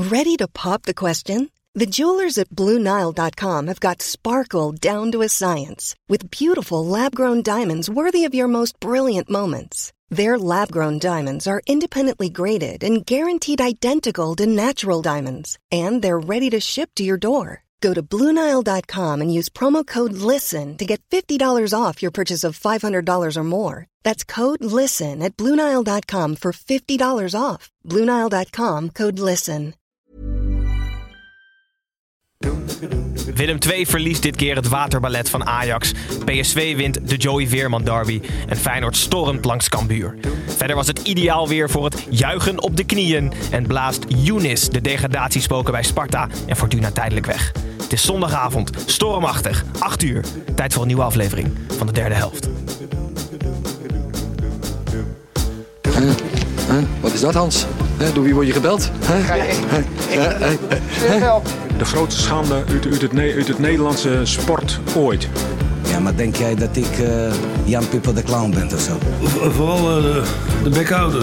Ready to pop the question? The jewelers at BlueNile.com have got sparkle down to a science with beautiful lab-grown diamonds worthy of your most brilliant moments. Their lab-grown diamonds are independently graded and guaranteed identical to natural diamonds, and they're ready to ship to your door. Go to BlueNile.com and use promo code LISTEN to get $50 off your purchase of $500 or more. That's code LISTEN at BlueNile.com for $50 off. BlueNile.com, code LISTEN. Willem II verliest dit keer het waterballet van Ajax. PSV wint de Joey Veerman derby. En Feyenoord stormt langs Cambuur. Verder was het ideaal weer voor het juichen op de knieën. En blaast Younis de degradatiespoken bij Sparta en Fortuna tijdelijk weg. Het is zondagavond, stormachtig, 8 uur. Tijd voor een nieuwe aflevering van de derde helft. Wat is dat, Hans? Door wie word je gebeld? De grootste schande uit het Nederlandse sport ooit. Ja, maar denk jij dat ik Jan Pippo de Clown ben of zo? Vooral de bekhouder.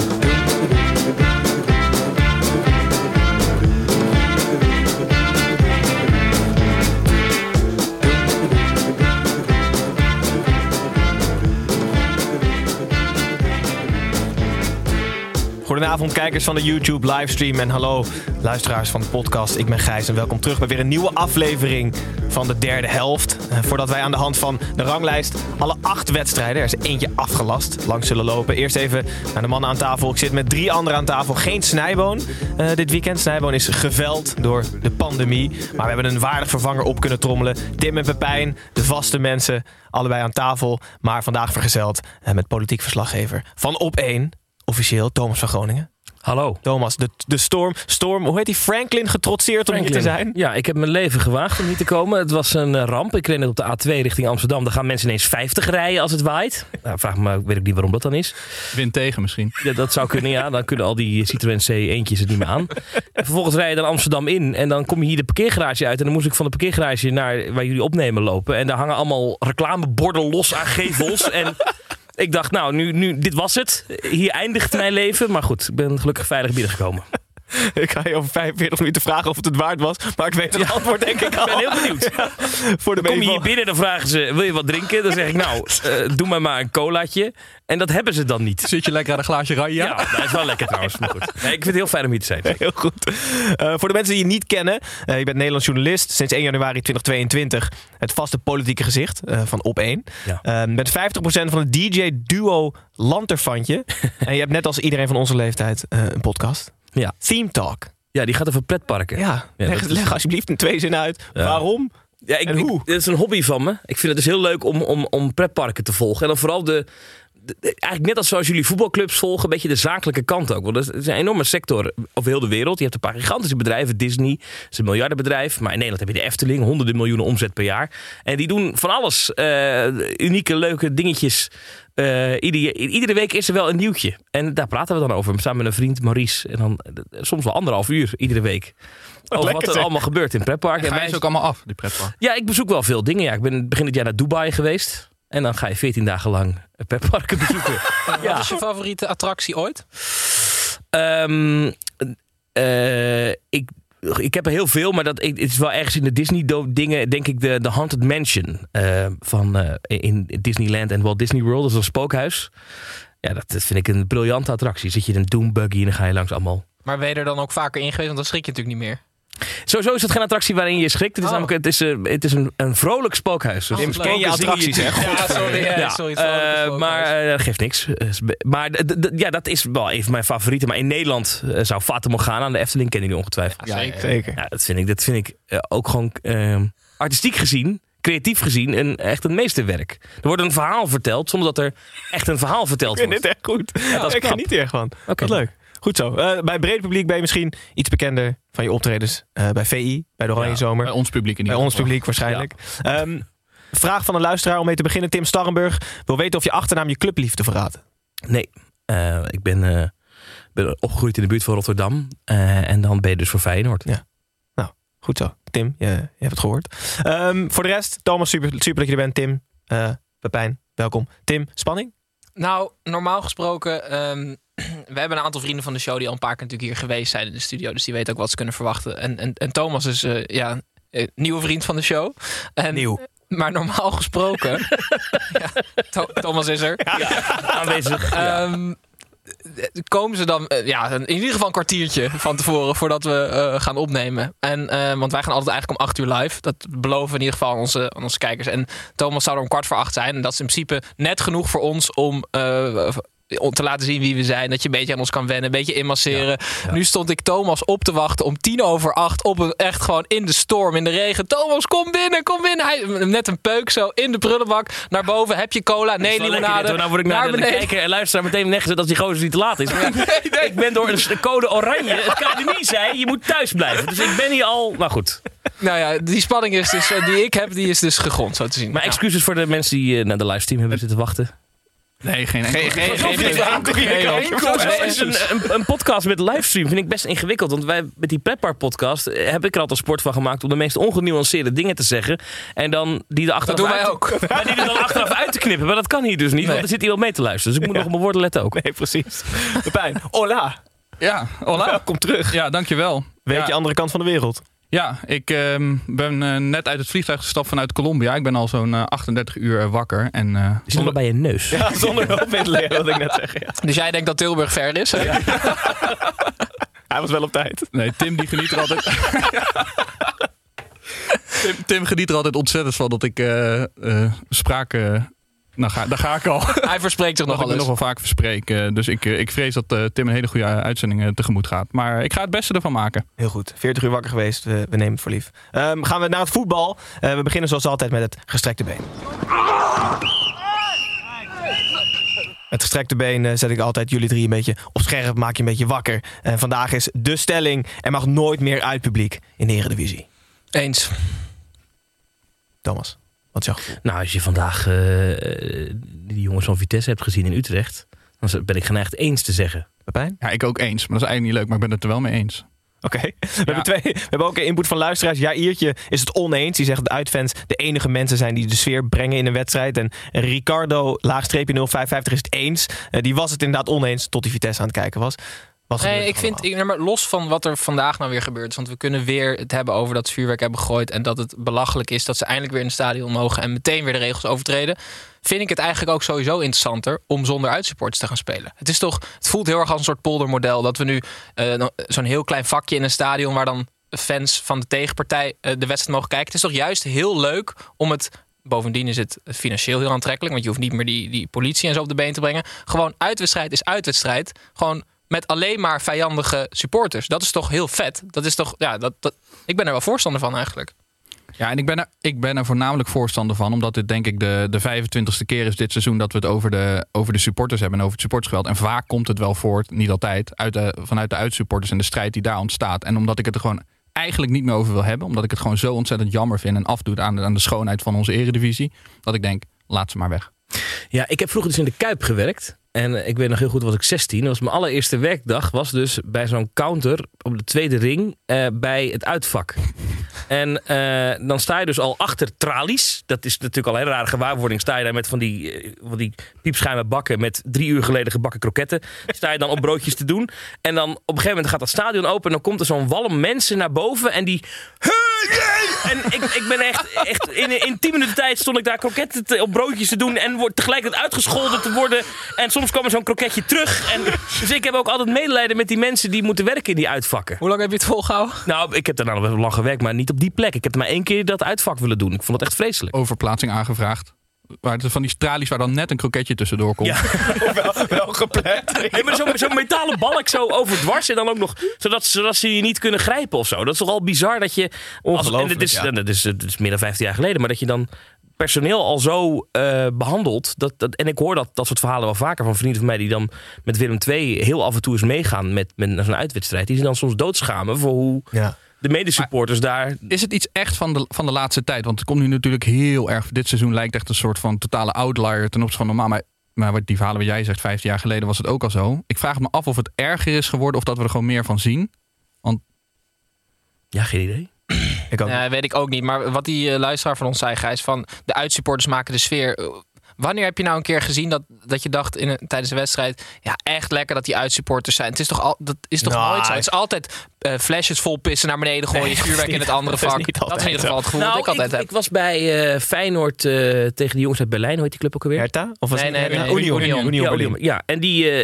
Goedenavond kijkers van de YouTube livestream en hallo luisteraars van de podcast. Ik ben Gijs en welkom terug bij weer een nieuwe aflevering van de derde helft. Voordat wij aan de hand van de ranglijst alle 8 wedstrijden, er is eentje afgelast, langs zullen lopen. Eerst even naar de mannen aan tafel. Ik zit met 3 anderen aan tafel. Geen Snijboon dit weekend. Snijboon is geveld door de pandemie. Maar we hebben een waardig vervanger op kunnen trommelen. Tim en Pepijn, de vaste mensen, allebei aan tafel. Maar vandaag vergezeld met politiek verslaggever van Op1. Officieel, Thomas van Groningen. Hallo. Thomas, de storm, hoe heet die? Franklin getrotseerd om hier te zijn? Ja, ik heb mijn leven gewaagd om hier te komen. Het was een ramp. Ik reed net op de A2 richting Amsterdam. Daar gaan mensen ineens 50 rijden als het waait. Nou, vraag me, weet ik niet waarom dat dan is. Wind tegen misschien. Ja, dat zou kunnen, ja. Dan kunnen al die Citroën C1'tjes het niet meer aan. En vervolgens rij je dan Amsterdam in. En dan kom je hier de parkeergarage uit. En dan moest ik van de parkeergarage naar waar jullie opnemen lopen. En daar hangen allemaal reclameborden los aan gevels. En ik dacht, nou, nu, dit was het. Hier eindigt mijn leven. Maar goed, ik ben gelukkig veilig binnengekomen. Ik ga je over 45 minuten vragen of het waard was. Maar ik weet het antwoord denk ik al. Ik ben heel benieuwd. Ja. Dan kom je hier binnen, dan vragen ze, wil je wat drinken? Dan zeg ik, nou, doe maar een colaatje. En dat hebben ze dan niet. Zit je lekker aan een glaasje ranja? Ja, dat is wel lekker trouwens. Maar goed. Nee, ik vind het heel fijn om hier te zijn. Heel goed. Voor de mensen die je niet kennen. Je bent Nederlands journalist. Sinds 1 januari 2022 het vaste politieke gezicht van Op1. Ja. Met 50% van het DJ-duo Lanterfantje. En je hebt net als iedereen van onze leeftijd een podcast. Ja. Theme Talk. Ja, die gaat over pretparken. Ja, leg alsjeblieft in 2 zinnen uit. Ja. Waarom? Ja, dit is een hobby van me. Ik vind het dus heel leuk om pretparken te volgen. En dan vooral eigenlijk net als zoals jullie voetbalclubs volgen, een beetje de zakelijke kant ook. Want het is een enorme sector over heel de wereld. Je hebt een paar gigantische bedrijven. Disney is een miljardenbedrijf. Maar in Nederland heb je de Efteling, honderden miljoenen omzet per jaar. En die doen van alles unieke, leuke dingetjes. Iedere week is er wel een nieuwtje. En daar praten we dan over. Samen met een vriend, Maurice. En dan soms wel 1,5 uur iedere week. Over wat er allemaal gebeurt in pretparken. En ga je ze ook allemaal af, die pretpark? Ja, ik bezoek wel veel dingen. Ja, ik ben begin dit jaar naar Dubai geweest. En dan ga je 14 dagen lang pretparken bezoeken. Wat is je favoriete attractie ooit? Ik heb er heel veel, maar het is wel ergens in de Disney-dingen, denk ik, de Haunted Mansion in Disneyland en Walt Disney World. Dat is een spookhuis. Ja, dat vind ik een briljante attractie. Zit je in een doombuggy en dan ga je langs allemaal. Maar ben je er dan ook vaker in geweest? Want dan schrik je natuurlijk niet meer. Sowieso is het geen attractie waarin je schrikt. Het is namelijk het is een vrolijk spookhuis. Dus ken je attracties, hè? Ja, sorry. Maar dat geeft niks. Maar dat is wel even mijn favoriete. Maar in Nederland zou Fata Morgana aan de Efteling kennen jullie ongetwijfeld. Ja, zeker. Ja, dat vind ik ook gewoon artistiek gezien, creatief gezien, echt een meesterwerk. Er wordt een verhaal verteld zonder dat er echt een verhaal verteld wordt. Ik vind dit echt goed. Ja, dat is ik geniet er echt van. Okay. Wat leuk. Goed zo. Bij het brede publiek ben je misschien iets bekender van je optredens bij VI, bij de Oranje Zomer. Bij ons publiek in ieder geval. Bij ons publiek waarschijnlijk. Ja. Vraag van een luisteraar om mee te beginnen. Tim Starrenburg wil weten of je achternaam je clubliefde verraadt. Nee. Ik ben opgegroeid in de buurt van Rotterdam. En dan ben je dus voor Feyenoord. Ja. Nou, goed zo. Tim, je hebt het gehoord. Voor de rest, Thomas, super dat je er bent. Tim, Pepijn, welkom. Tim, spanning? Nou, normaal gesproken We hebben een aantal vrienden van de show die al een paar keer natuurlijk hier geweest zijn in de studio. Dus die weten ook wat ze kunnen verwachten. En Thomas is een nieuwe vriend van de show. Nieuw. Maar normaal gesproken... Thomas is er. Aanwezig. Komen ze dan in ieder geval een kwartiertje van tevoren voordat we gaan opnemen. Want wij gaan altijd eigenlijk om 8 uur live. Dat beloven we in ieder geval aan onze kijkers. En Thomas zou er om 7:15 zijn. En dat is in principe net genoeg voor ons om te laten zien wie we zijn. Dat je een beetje aan ons kan wennen. Een beetje inmasseren. Ja. Nu stond ik Thomas op te wachten om 7:10 echt gewoon in de storm, in de regen. Thomas, kom binnen. Hij net een peuk zo in de prullenbak. Naar boven. Heb je cola? Nee, limonade. Nou word ik naar de kijker en luisteraar meteen neergezet als die gozer niet te laat is. Maar nee. Ik ben door de code oranje. Het academie zei, je moet thuis blijven. Dus ik ben hier al... Maar goed. Nou ja, die spanning is dus, die ik heb, die is dus gegrond, zo te zien. Maar excuses voor de mensen die naar de livestream hebben zitten wachten. Nee, geen Een podcast met livestream vind ik best ingewikkeld. Want wij met die Pretpark podcast heb ik er altijd sport van gemaakt om de meest ongenuanceerde dingen te zeggen. En dan die er achteraf dat doen wij ook. Maar die er dan achteraf uit te knippen. Maar dat kan hier dus niet, want er zit iemand mee te luisteren. Dus ik moet nog op mijn woorden letten ook. Nee, precies. Pepijn, hola. Ja, hola. Welkom terug. Ja, dankjewel. Weet je andere kant van de wereld? Ja, ik ben net uit het vliegtuig gestapt vanuit Colombia. Ik ben al zo'n 38 uur wakker. En, zonder bij je neus. Ja, zonder hulp in het leren, wat ik net zeg. Ja. Dus jij denkt dat Tilburg ver is? Hè? Ja. Hij was wel op tijd. Nee, Tim die geniet er altijd... Tim geniet er altijd ontzettend van dat ik spraak... daar ga ik al. Hij verspreekt zich nogal eens. Ik nog wel vaak verspreek. Dus ik vrees dat Tim een hele goede uitzending tegemoet gaat. Maar ik ga het beste ervan maken. Heel goed. 40 uur wakker geweest. We nemen het voor lief. Gaan we naar het voetbal. We beginnen zoals altijd met het gestrekte been. Het gestrekte been zet ik altijd jullie drie een beetje op scherp. Maak je een beetje wakker. Vandaag is de stelling. Er mag nooit meer uitpubliek in de Eredivisie. Eens. Thomas. Wat is jouw gevoel? Nou, als je vandaag die jongens van Vitesse hebt gezien in Utrecht, dan ben ik geneigd eens te zeggen. Pepijn? Ja, ik ook eens. Maar dat is eigenlijk niet leuk, maar ik ben het er wel mee eens. Oké. We hebben ook een input van luisteraars. Jairtje is het oneens. Die zegt dat de uitfans de enige mensen zijn die de sfeer brengen in een wedstrijd. En Ricardo, _055, is het eens. Die was het inderdaad oneens tot die Vitesse aan het kijken was. Nee, ik vind, maar los van wat er vandaag nou weer gebeurt, is, want we kunnen weer het hebben over dat ze vuurwerk hebben gegooid en dat het belachelijk is dat ze eindelijk weer in het stadion mogen en meteen weer de regels overtreden, vind ik het eigenlijk ook sowieso interessanter om zonder uitsupporters te gaan spelen. Het voelt heel erg als een soort poldermodel dat we nu zo'n heel klein vakje in een stadion waar dan fans van de tegenpartij de wedstrijd mogen kijken. Het is toch juist heel leuk om het... Bovendien is het financieel heel aantrekkelijk, want je hoeft niet meer die politie en zo op de been te brengen. Gewoon uitwedstrijd is uitwedstrijd. Gewoon met alleen maar vijandige supporters. Dat is toch heel vet? Dat is toch, ja, ik ben er wel voorstander van eigenlijk. Ja, en ik ben er voornamelijk voorstander van, omdat dit denk ik de 25e keer is dit seizoen dat we het over de supporters hebben en over het supportersgeweld. En vaak komt het wel voort, niet altijd, vanuit de uitsupporters en de strijd die daar ontstaat. En omdat ik het er gewoon eigenlijk niet meer over wil hebben, omdat ik het gewoon zo ontzettend jammer vind en afdoet aan de schoonheid van onze eredivisie, dat ik denk, laat ze maar weg. Ja, ik heb vroeger dus in de Kuip gewerkt. En ik weet nog heel goed, was ik 16. Dat was mijn allereerste werkdag. Was dus bij zo'n counter op de tweede ring bij het uitvak. En dan sta je dus al achter tralies. Dat is natuurlijk al een hele rare gewaarwording. Sta je daar met van die piepschuime bakken met 3 uur geleden gebakken kroketten. Sta je dan op broodjes te doen. En dan op een gegeven moment gaat dat stadion open. En dan komt er zo'n walm mensen naar boven. En die... En ik ben echt in 10 minuten tijd stond ik daar kroketten op broodjes te doen. En tegelijkertijd uitgescholden te worden. En soms kwam er zo'n kroketje terug. Dus ik heb ook altijd medelijden met die mensen die moeten werken in die uitvakken. Hoe lang heb je het volgehouden? Nou, ik heb daarna nog wel lang gewerkt, maar niet op die plek. Ik heb er maar 1 keer dat uitvak willen doen. Ik vond het echt vreselijk. Overplaatsing aangevraagd. Van die tralies waar dan net een kroketje tussendoor komt. Ja, wel gepland. Nee, maar zo'n metalen balk zo overdwars en dan ook nog zodat ze je niet kunnen grijpen of zo. Dat is toch al bizar dat je... Ongelooflijk, Het is meer dan 15 jaar geleden, maar dat je dan personeel al zo behandelt. En ik hoor dat soort verhalen wel vaker van vrienden van mij die dan met Willem II heel af en toe eens meegaan met zo'n uitwedstrijd. Die ze dan soms doodschamen voor hoe... Ja. De medesupporters daar... Is het iets echt van de laatste tijd? Want het komt nu natuurlijk heel erg... Dit seizoen lijkt echt een soort van totale outlier ten opzichte van normaal. Maar die verhalen wat jij zegt, 15 jaar geleden was het ook al zo. Ik vraag me af of het erger is geworden of dat we er gewoon meer van zien. Want... Ja, geen idee. Weet ik ook niet. Maar wat die luisteraar van ons zei, Gijs, van de uitsupporters maken de sfeer... Wanneer heb je nou een keer gezien dat je dacht tijdens de wedstrijd... ja, echt lekker dat die uitsupporters zijn. Het is toch, dat is toch nooit zo? Het is altijd flesjes vol pissen naar beneden gooien... vuurwerk in het andere vak. Dat is in ieder geval het gevoel dat ik altijd heb. Ik was bij Feyenoord tegen de jongens uit Berlijn. Hoe heet die club ook alweer? Hertha? Of was Union Berlin. Ja, en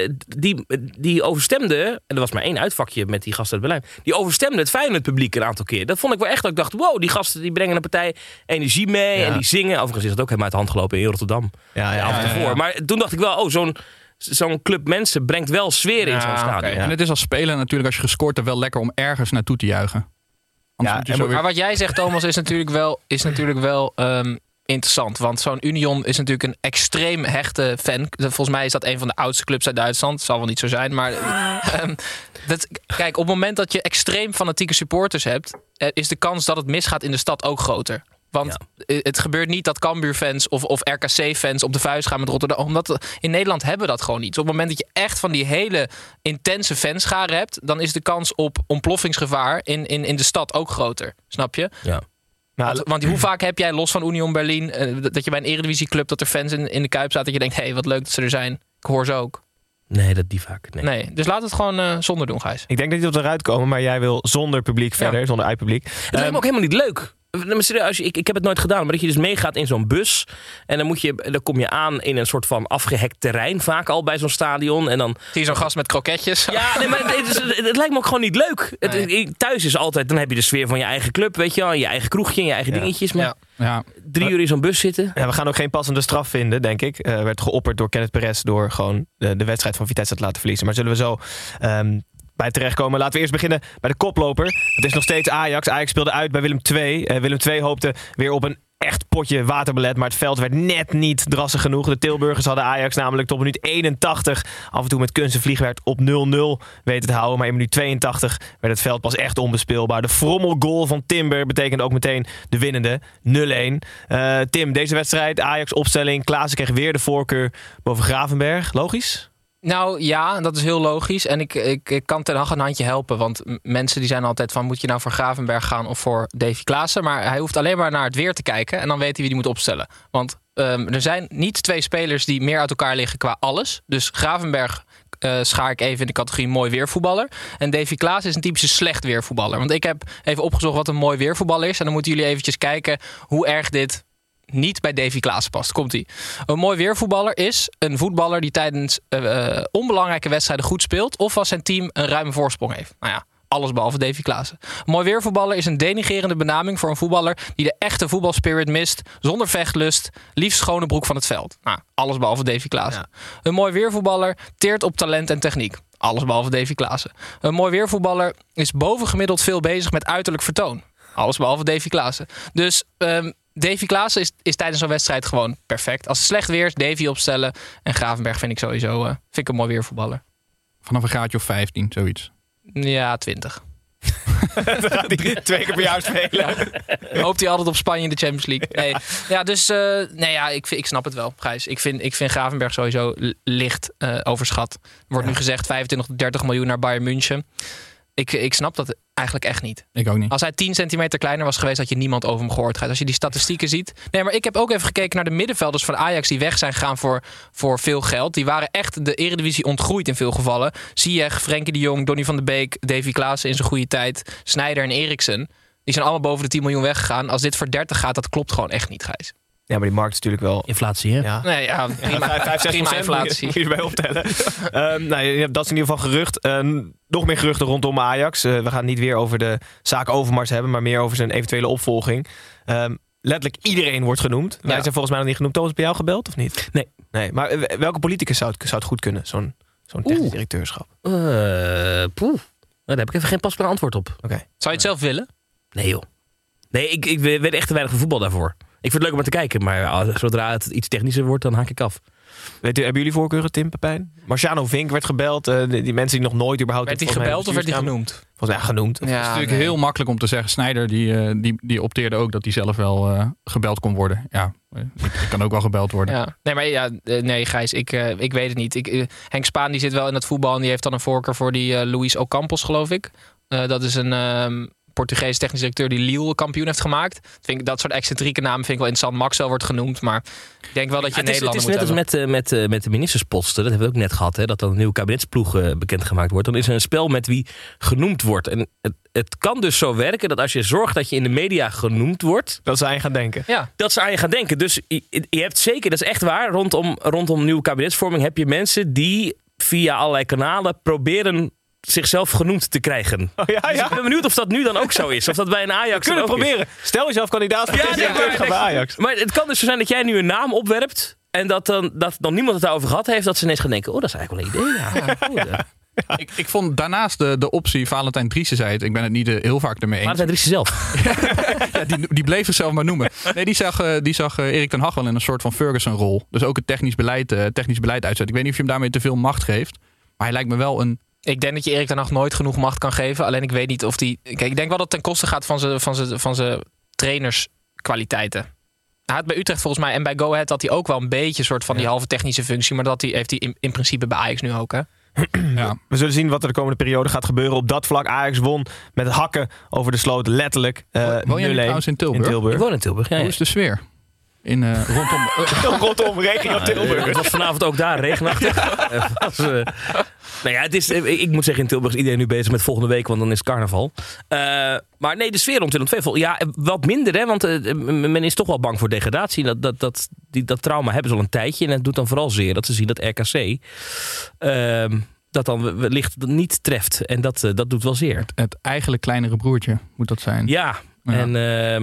die overstemde... en er was maar 1 uitvakje met die gasten uit Berlijn... die overstemde het Feyenoord publiek een aantal keer. Dat vond ik wel echt dat ik dacht... wow, die gasten die brengen een partij energie mee... en die zingen. Overigens is dat ook helemaal uit de hand gelopen in Rotterdam. Ja. Maar toen dacht ik wel... zo'n club mensen brengt wel sfeer in zo'n stadion. Okay. En het is als speler natuurlijk... als je gescoord hebt wel lekker om ergens naartoe te juichen. Maar wat jij zegt, Thomas, is natuurlijk wel interessant. Want zo'n Union is natuurlijk een extreem hechte fan. Volgens mij is dat een van de oudste clubs uit Duitsland. Het zal wel niet zo zijn, maar... kijk, op het moment dat je extreem fanatieke supporters hebt... is de kans dat het misgaat in de stad ook groter. Want het gebeurt niet dat Cambuur-fans of RKC-fans op de vuist gaan met Rotterdam. Omdat in Nederland hebben we dat gewoon niet. Dus op het moment dat je echt van die hele intense fanscharen hebt... dan is de kans op ontploffingsgevaar in de stad ook groter. Snap je? Ja. Want hoe vaak heb jij los van Union Berlin... dat je bij een eredivisieclub dat er fans in de Kuip zaten... dat je denkt, hé, wat leuk dat ze er zijn. Ik hoor ze ook. Nee, dat die vaak. Nee, dus laat het gewoon zonder doen, Gijs. Ik denk dat die tot eruit komen, maar jij wil zonder publiek verder. Zonder uitpubliek. Het lijkt me ook helemaal niet leuk. Serieus, ik heb het nooit gedaan, maar dat je dus meegaat in zo'n bus... en dan kom je aan in een soort van afgehekt terrein... vaak al bij zo'n stadion. En dan zie je zo'n gast met kroketjes. Ja, nee, maar het lijkt me ook gewoon niet leuk. Nee. Thuis is altijd, dan heb je de sfeer van je eigen club, weet je wel... je eigen kroegje en je eigen dingetjes. Maar 3 uur in zo'n bus zitten... Ja, we gaan ook geen passende straf vinden, denk ik. Werd geopperd door Kenneth Perez... door gewoon de wedstrijd van Vitesse te laten verliezen. Maar zullen we zo... bij terechtkomen. Laten we eerst beginnen bij de koploper. Het is nog steeds Ajax. Ajax speelde uit bij Willem II. Willem II hoopte weer op een echt potje waterbelet. Maar het veld werd net niet drassig genoeg. De Tilburgers hadden Ajax namelijk tot minuut 81... af en toe met kunst en vliegwerk op 0-0 weten te houden. Maar in minuut 82 werd het veld pas echt onbespeelbaar. De frommelgoal van Timber betekende ook meteen de winnende 0-1. Tim, deze wedstrijd, Ajax opstelling. Klaassen kreeg weer de voorkeur boven Gravenberg. Logisch? Nou ja, dat is heel logisch. En ik kan Ten Hag een handje helpen. Want mensen die zijn altijd van... moet je nou voor Gravenberg gaan of voor Davy Klaassen? Maar hij hoeft alleen maar naar het weer te kijken... en dan weet hij wie die moet opstellen. Want er zijn niet 2 spelers die meer uit elkaar liggen qua alles. Dus Gravenberg schaar ik even in de categorie mooi weervoetballer. En Davy Klaassen is een typische slecht weervoetballer. Want ik heb even opgezocht wat een mooi weervoetballer is. En dan moeten jullie eventjes kijken hoe erg dit... niet bij Davy Klaassen past. Komt-ie. Een mooi weervoetballer is een voetballer die tijdens onbelangrijke wedstrijden goed speelt... of als zijn team een ruime voorsprong heeft. Nou ja, alles behalve Davy Klaassen. Een mooi weervoetballer is een denigrerende benaming voor een voetballer... die de echte voetbalspirit mist, zonder vechtlust... liefst schone broek van het veld. Nou, alles behalve Davy Klaassen. Ja. Een mooi weervoetballer teert op talent en techniek. Alles behalve Davy Klaassen. Een mooi weervoetballer is bovengemiddeld veel bezig met uiterlijk vertoon. Alles behalve Davy Klaassen. Dus... Davy Klaassen is tijdens zo'n wedstrijd gewoon perfect. Als het slecht weer is, Davy opstellen. En Gravenberg vind ik sowieso vind ik een mooi weervoetballer. Vanaf een graadje of 15, zoiets. Ja, 20. Dan gaat hij 2 keer per jaar spelen. Ja. Hoopt hij altijd op Spanje in de Champions League. Nee. Ja, dus ik snap het wel, Gijs. Ik vind Gravenberg sowieso licht overschat. Er wordt nu gezegd 25 tot 30 miljoen naar Bayern München. Ik snap dat eigenlijk echt niet. Ik ook niet. Als hij 10 centimeter kleiner was geweest, had je niemand over hem gehoord. Als je die statistieken ziet. Nee, maar ik heb ook even gekeken naar de middenvelders van Ajax die weg zijn gegaan voor veel geld. Die waren echt de Eredivisie ontgroeid in veel gevallen. Ziyech, Frenkie de Jong, Donny van de Beek, Davy Klaassen in zijn goede tijd, Sneijder en Eriksen. Die zijn allemaal boven de 10 miljoen weggegaan. Als dit voor 30 gaat, dat klopt gewoon echt niet, Gijs. Ja, maar die markt is natuurlijk wel... Inflatie, hè? Ja. Nee, ja, prima, 5-6% inflatie. Moet je erbij optellen. Dat is in ieder geval gerucht. Nog meer geruchten rondom Ajax. We gaan het niet weer over de zaak Overmars hebben, maar meer over zijn eventuele opvolging. Letterlijk iedereen wordt genoemd. Wij zijn volgens mij nog niet genoemd. Thomas, heb je jou gebeld of niet? Nee. Maar welke politicus zou het goed kunnen? Zo'n technisch directeurschap? Daar heb ik even geen pasbaar antwoord op. Okay. Zou je het zelf willen? Nee, joh. Nee, ik weet echt te weinig van voetbal daarvoor. Ik vind het leuk om te kijken, maar zodra het iets technischer wordt, dan haak ik af. Hebben jullie voorkeuren, Tim Pepijn? Marciano Vink werd gebeld. Die mensen die nog nooit überhaupt... Werd hij gebeld of werd hij genoemd? Volgens mij genoemd. Ja, het is natuurlijk heel makkelijk om te zeggen. Sneijder die opteerde ook dat hij zelf wel gebeld kon worden. Ja, ik kan ook wel gebeld worden. Ja. Nee, Gijs, ik weet het niet. Henk Spaan die zit wel in het voetbal en die heeft dan een voorkeur voor die Luis Ocampos, geloof ik. Dat is een Portugese technisch directeur die Lille kampioen heeft gemaakt. Dat soort excentrieke namen vind ik wel interessant. Maxwell wordt genoemd, maar ik denk wel dat je Nederlander moet hebben. Het is net als met de ministersposten. Dat hebben we ook net gehad. Hè, dat dan een nieuwe kabinetsploeg bekendgemaakt wordt. Dan is er een spel met wie genoemd wordt. En het kan dus zo werken dat als je zorgt dat je in de media genoemd wordt... Dat ze aan je gaan denken. Ja. Dat ze aan je gaan denken. Dus je hebt zeker, dat is echt waar, rondom nieuwe kabinetsvorming heb je mensen die via allerlei kanalen proberen zichzelf genoemd te krijgen. Oh, ja. Dus ik ben benieuwd of dat nu dan ook zo is. Of dat bij een Ajax We kunnen het proberen. Stel jezelf kandidaat voor gaan bij Ajax. Maar het kan dus zo zijn dat jij nu een naam opwerpt en dat dan niemand het daarover gehad heeft, dat ze ineens gaan denken, dat is eigenlijk wel een idee. Ja, goed, Ik vond daarnaast de optie, Valentijn Driessen zei het, ik ben het niet heel vaak ermee eens. Valentijn Driessen zelf. Ja, die bleef zichzelf maar noemen. Nee, die zag Erik ten Hag wel in een soort van Ferguson-rol. Dus ook het technisch beleid uitzet. Ik weet niet of je hem daarmee te veel macht geeft. Maar hij lijkt me wel een... Ik denk dat je Erik ten Hag nooit genoeg macht kan geven. Alleen ik weet niet of die... Kijk, ik denk wel dat het ten koste gaat van zijn trainerskwaliteiten. Hij had bij Utrecht volgens mij en bij Go Ahead had hij ook wel een beetje soort van die halve technische functie. Maar heeft hij in principe bij Ajax nu ook, hè? Ja. We zullen zien wat er de komende periode gaat gebeuren. Op dat vlak, Ajax won met het hakken over de sloot. Letterlijk. Woon jij nu trouwens in Tilburg? Ik woon in Tilburg, ja. Hoe is de sfeer? Rondom regio Tilburg. Het was vanavond ook daar regenachtig. Ik moet zeggen, in Tilburg is iedereen nu bezig met volgende week, want dan is het carnaval. Maar nee, de sfeer rond Willem II, ja, wat minder, hè, want men is toch wel bang voor degradatie. Dat trauma hebben ze al een tijdje en het doet dan vooral zeer dat ze zien dat RKC dat dan wellicht niet treft. En dat doet wel zeer. Het eigenlijk kleinere broertje moet dat zijn. Ja. En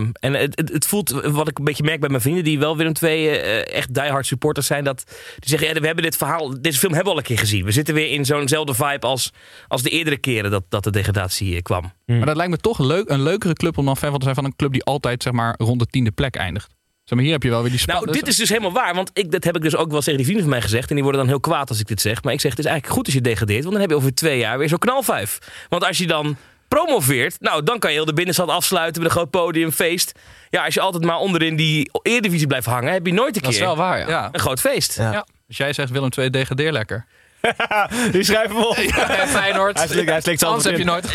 het voelt, wat ik een beetje merk bij mijn vrienden die wel Willem II echt diehard supporters zijn, dat die zeggen, we hebben deze film hebben we al een keer gezien. We zitten weer in zo'nzelfde vibe als de eerdere keren dat de degradatie kwam. Maar dat lijkt me toch een leukere club om dan fan van te zijn van een club die altijd zeg maar rond de 10e plek eindigt. Zeg maar, hier heb je wel weer die Nou, dit is dus helemaal waar, want dat heb ik dus ook wel tegen die vrienden van mij gezegd en die worden dan heel kwaad als ik dit zeg. Maar ik zeg, het is eigenlijk goed als je degradeert, want dan heb je over 2 jaar weer zo'n knalvijf. Want als je dan promoveert, nou, dan kan je heel de binnenstad afsluiten met een groot podium, feest. Ja, als je altijd maar onderin die Eredivisie blijft hangen, heb je nooit een keer. Dat is wel waar, ja. Een groot feest. Ja. Dus jij zegt Willem II degradeer lekker. Die schrijven we op. Feyenoord. Hij slikt Anders heb je nooit.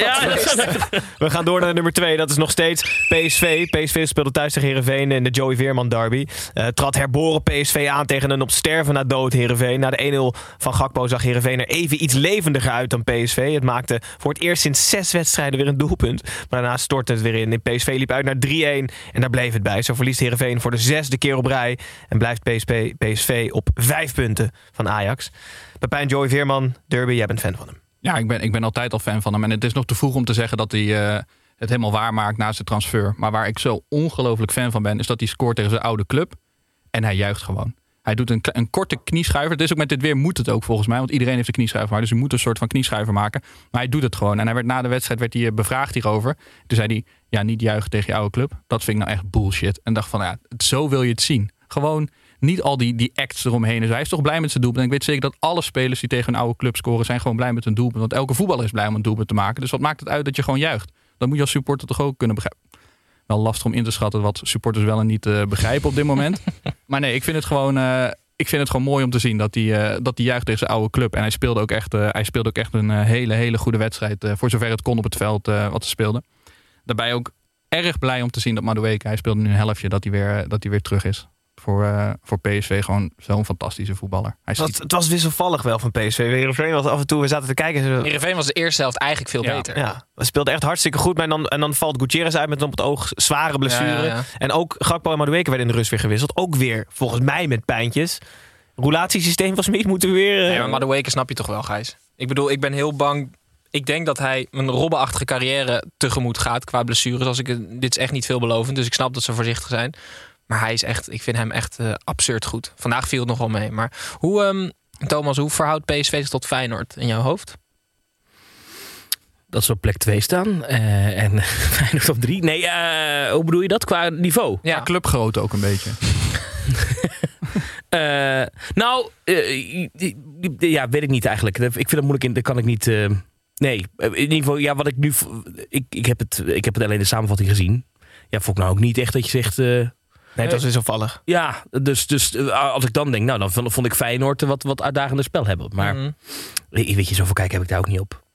We gaan door naar nummer 2. Dat is nog steeds PSV. PSV speelde thuis tegen Heerenveen in de Joey Veerman derby. Trad herboren PSV aan tegen een op sterven na dood Heerenveen. Na de 1-0 van Gakpo zag Heerenveen er even iets levendiger uit dan PSV. Het maakte voor het eerst sinds 6 wedstrijden weer een doelpunt. Maar daarna stortte het weer in. PSV liep uit naar 3-1 en daar bleef het bij. Zo verliest Heerenveen voor de 6e keer op rij. En blijft PSV op 5 punten van Ajax. Pepijn, Joey Veerman, derby, jij bent fan van hem. Ja, ik ben altijd al fan van hem. En het is nog te vroeg om te zeggen dat hij het helemaal waar maakt na zijn transfer. Maar waar ik zo ongelooflijk fan van ben, is dat hij scoort tegen zijn oude club. En hij juicht gewoon. Hij doet een korte knieschuiver. Het is ook met dit weer moet het ook volgens mij. Want iedereen heeft een knieschuiver gemaakt. Dus hij moet een soort van knieschuiver maken. Maar hij doet het gewoon. En hij werd na de wedstrijd bevraagd hierover. Toen zei hij, ja, niet juichen tegen je oude club. Dat vind ik nou echt bullshit. En dacht van, ja, zo wil je het zien. Gewoon niet al die acts eromheen. Dus hij is toch blij met zijn doelpunt. En ik weet zeker dat alle spelers die tegen een oude club scoren zijn gewoon blij met een doelpunt. Want elke voetballer is blij om een doelpunt te maken. Dus wat maakt het uit dat je gewoon juicht? Dat moet je als supporter toch ook kunnen begrijpen. Wel lastig om in te schatten wat supporters wel en niet begrijpen op dit moment. Maar nee, ik vind het gewoon mooi om te zien dat hij juicht tegen zijn oude club. En hij speelde ook echt een hele goede wedstrijd. Voor zover het kon op het veld wat ze speelden. Daarbij ook erg blij om te zien dat Madueke, hij speelde nu een helftje, dat hij weer terug is. Voor PSV gewoon zo'n fantastische voetballer. Het was wisselvallig wel van PSV. Heerenveen was af en toe, we zaten te kijken. Heerenveen was de eerste helft eigenlijk veel beter. Ja, we speelden echt hartstikke goed. Maar dan valt Gutierrez uit met een op het oog zware blessure. Ja. En ook Gakpo en Madueke werden in de rust weer gewisseld. Ook weer, volgens mij, met pijntjes. Roulatiesysteem van Smit moeten we weer... Ja, maar Madueke snap je toch wel, Gijs? Ik bedoel, ik ben heel bang. Ik denk dat hij een Robben-achtige carrière tegemoet gaat qua blessures. Dit is echt niet veelbelovend, dus ik snap dat ze voorzichtig zijn. Maar hij is echt, ik vind hem echt absurd goed. Vandaag viel het nog wel mee. Maar Thomas, hoe verhoudt PSV zich tot Feyenoord in jouw hoofd? Dat ze op plek 2 staan. En Feyenoord op 3. Nee, hoe bedoel je dat qua niveau? Ja, clubgrootte ook een beetje. Weet ik niet eigenlijk. Ik vind het moeilijk. Dat kan ik niet... nee, in ieder geval, ja, wat ik nu... Ik heb het alleen de samenvatting gezien. Ja, vond ik nou ook niet echt dat je zegt... Nee, dat is wisselvallig. Ja, dus als ik dan denk, nou, dan vond ik Feyenoord wat uitdagender spel hebben. Maar weet je, zoveel kijken heb ik daar ook niet op.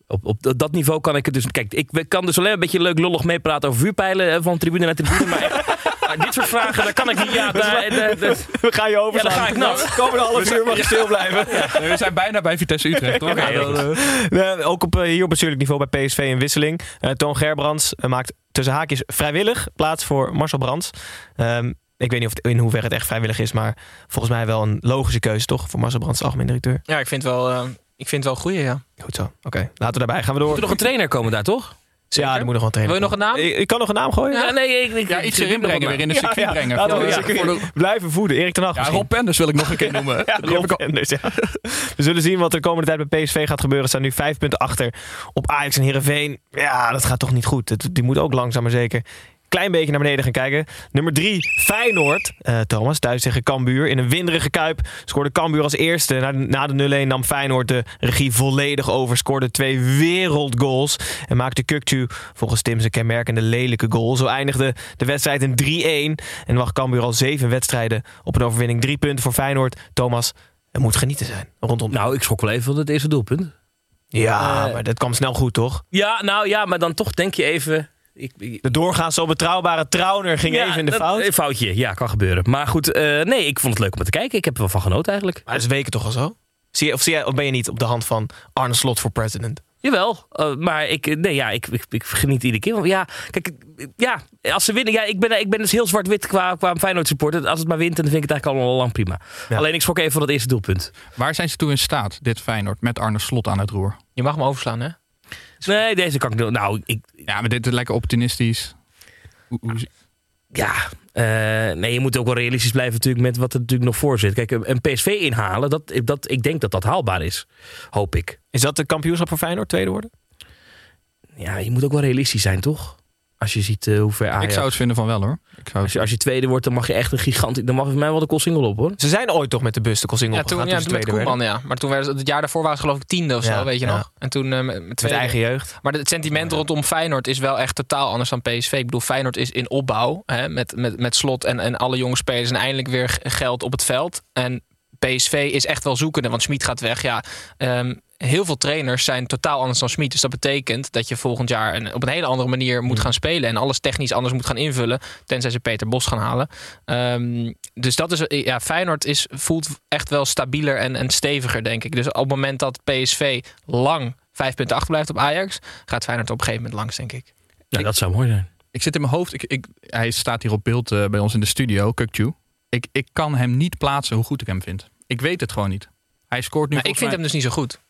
Op dat niveau kan ik het dus... Kijk, ik kan dus alleen een beetje leuk lollig meepraten over vuurpijlen van tribune naar tribune. Maar dit soort vragen, daar kan ik niet... Ja, we gaan je overslaan. Ja, dan ga ik nat. Komende half uur mag je stil blijven. We zijn bijna bij Vitesse Utrecht, toch? Ook hier op bestuurlijk niveau bij PSV een wisseling. Toon Gerbrands maakt tussen haakjes vrijwillig plaats voor Marcel Brands. Ik weet niet in hoeverre het echt vrijwillig is, maar volgens mij wel een logische keuze, toch? Voor Marcel Brands, algemeen directeur. Ja, ik vind het wel een goeie, ja. Goed zo. Oké, laten we daarbij. Gaan we door. Moet er nog een trainer komen daar, toch? Ja, er moet nog een trainer. Wil je nog een naam? Ik kan nog een naam gooien? Ja, nee. Iets erin brengen, weer in de circuit brengen. Laten we blijven voeden. Erik ten Hag misschien. Rob Penders wil ik nog een keer noemen. Rob Penders, ja. We zullen zien wat er de komende tijd bij PSV gaat gebeuren. Ze staan nu 5 punten achter op Ajax en Heerenveen. Ja, dat gaat toch niet goed. Die moet ook langzaam maar zeker klein beetje naar beneden gaan kijken. Nummer 3, Feyenoord. Thomas, thuis tegen Cambuur. In een winderige Kuip scoorde Cambuur als eerste. Na de 0-1 nam Feyenoord de regie volledig over. Scoorde 2 wereldgoals. En maakte Kökçü volgens Tim zijn kenmerkende lelijke goal. Zo eindigde de wedstrijd in 3-1. En mag Cambuur al 7 wedstrijden op een overwinning. 3 punten voor Feyenoord. Thomas, het moet genieten zijn rondom. Nou, ik schrok wel even van het eerste doelpunt. Ja, maar dat kwam snel goed, toch? Ja, maar dan toch denk je even... De doorgaans zo betrouwbare Trauner ging even in de fout. Een foutje, ja, kan gebeuren. Maar goed, nee, ik vond het leuk om te kijken. Ik heb er wel van genoten eigenlijk. Maar dat is weken toch al zo? Of ben je niet op de hand van Arne Slot voor president? Jawel, maar ik geniet iedere keer. Ja, kijk, als ze winnen... Ja, ik ben dus heel zwart-wit qua Feyenoord supporter. Als het maar wint, dan vind ik het eigenlijk al lang prima. Ja. Alleen ik schrok even van het eerste doelpunt. Waar zijn ze toe in staat, dit Feyenoord, met Arne Slot aan het roer? Je mag hem overslaan, hè? Nee, deze kan ik doen. Nou, ja, maar dit is lekker optimistisch. Ja, nee, je moet ook wel realistisch blijven natuurlijk met wat er natuurlijk nog voor zit. Kijk, een PSV inhalen, ik denk dat haalbaar is. Hoop ik. Is dat de kampioenschap voor Feyenoord, tweede worden? Ja, je moet ook wel realistisch zijn, toch? Als je ziet hoe ver Ajax... Ik zou het vinden van wel, hoor. Als je tweede wordt, dan mag je echt een gigantisch... Dan mag voor mij wel de Koolsingel op, hoor. Ze zijn ooit toch met de bus de Koolsingel opgegaan. Toen met Koeman, ja. Maar toen het jaar daarvoor waren ze geloof ik 10e of zo, weet je nog. En toen met eigen jeugd. Maar het sentiment rondom Feyenoord is wel echt totaal anders dan PSV. Ik bedoel, Feyenoord is in opbouw, hè, met Slot en alle jonge spelers en eindelijk weer geld op het veld. En PSV is echt wel zoekende, want Schmid gaat weg. Ja, heel veel trainers zijn totaal anders dan Schmid. Dus dat betekent dat je volgend jaar op een hele andere manier moet gaan spelen. En alles technisch anders moet gaan invullen. Tenzij ze Peter Bos gaan halen. Dus dat is... Ja, Feyenoord voelt echt wel stabieler en steviger, denk ik. Dus op het moment dat PSV lang 5 punten achterblijft op Ajax, gaat Feyenoord op een gegeven moment langs, denk ik. Ja, dat zou mooi zijn. Ik zit in mijn hoofd... Hij staat hier op beeld bij ons in de studio, Kökçü. Ik kan hem niet plaatsen hoe goed ik hem vind. Ik weet het gewoon niet. Hij scoort nu. Ik vind hem dus niet zo goed.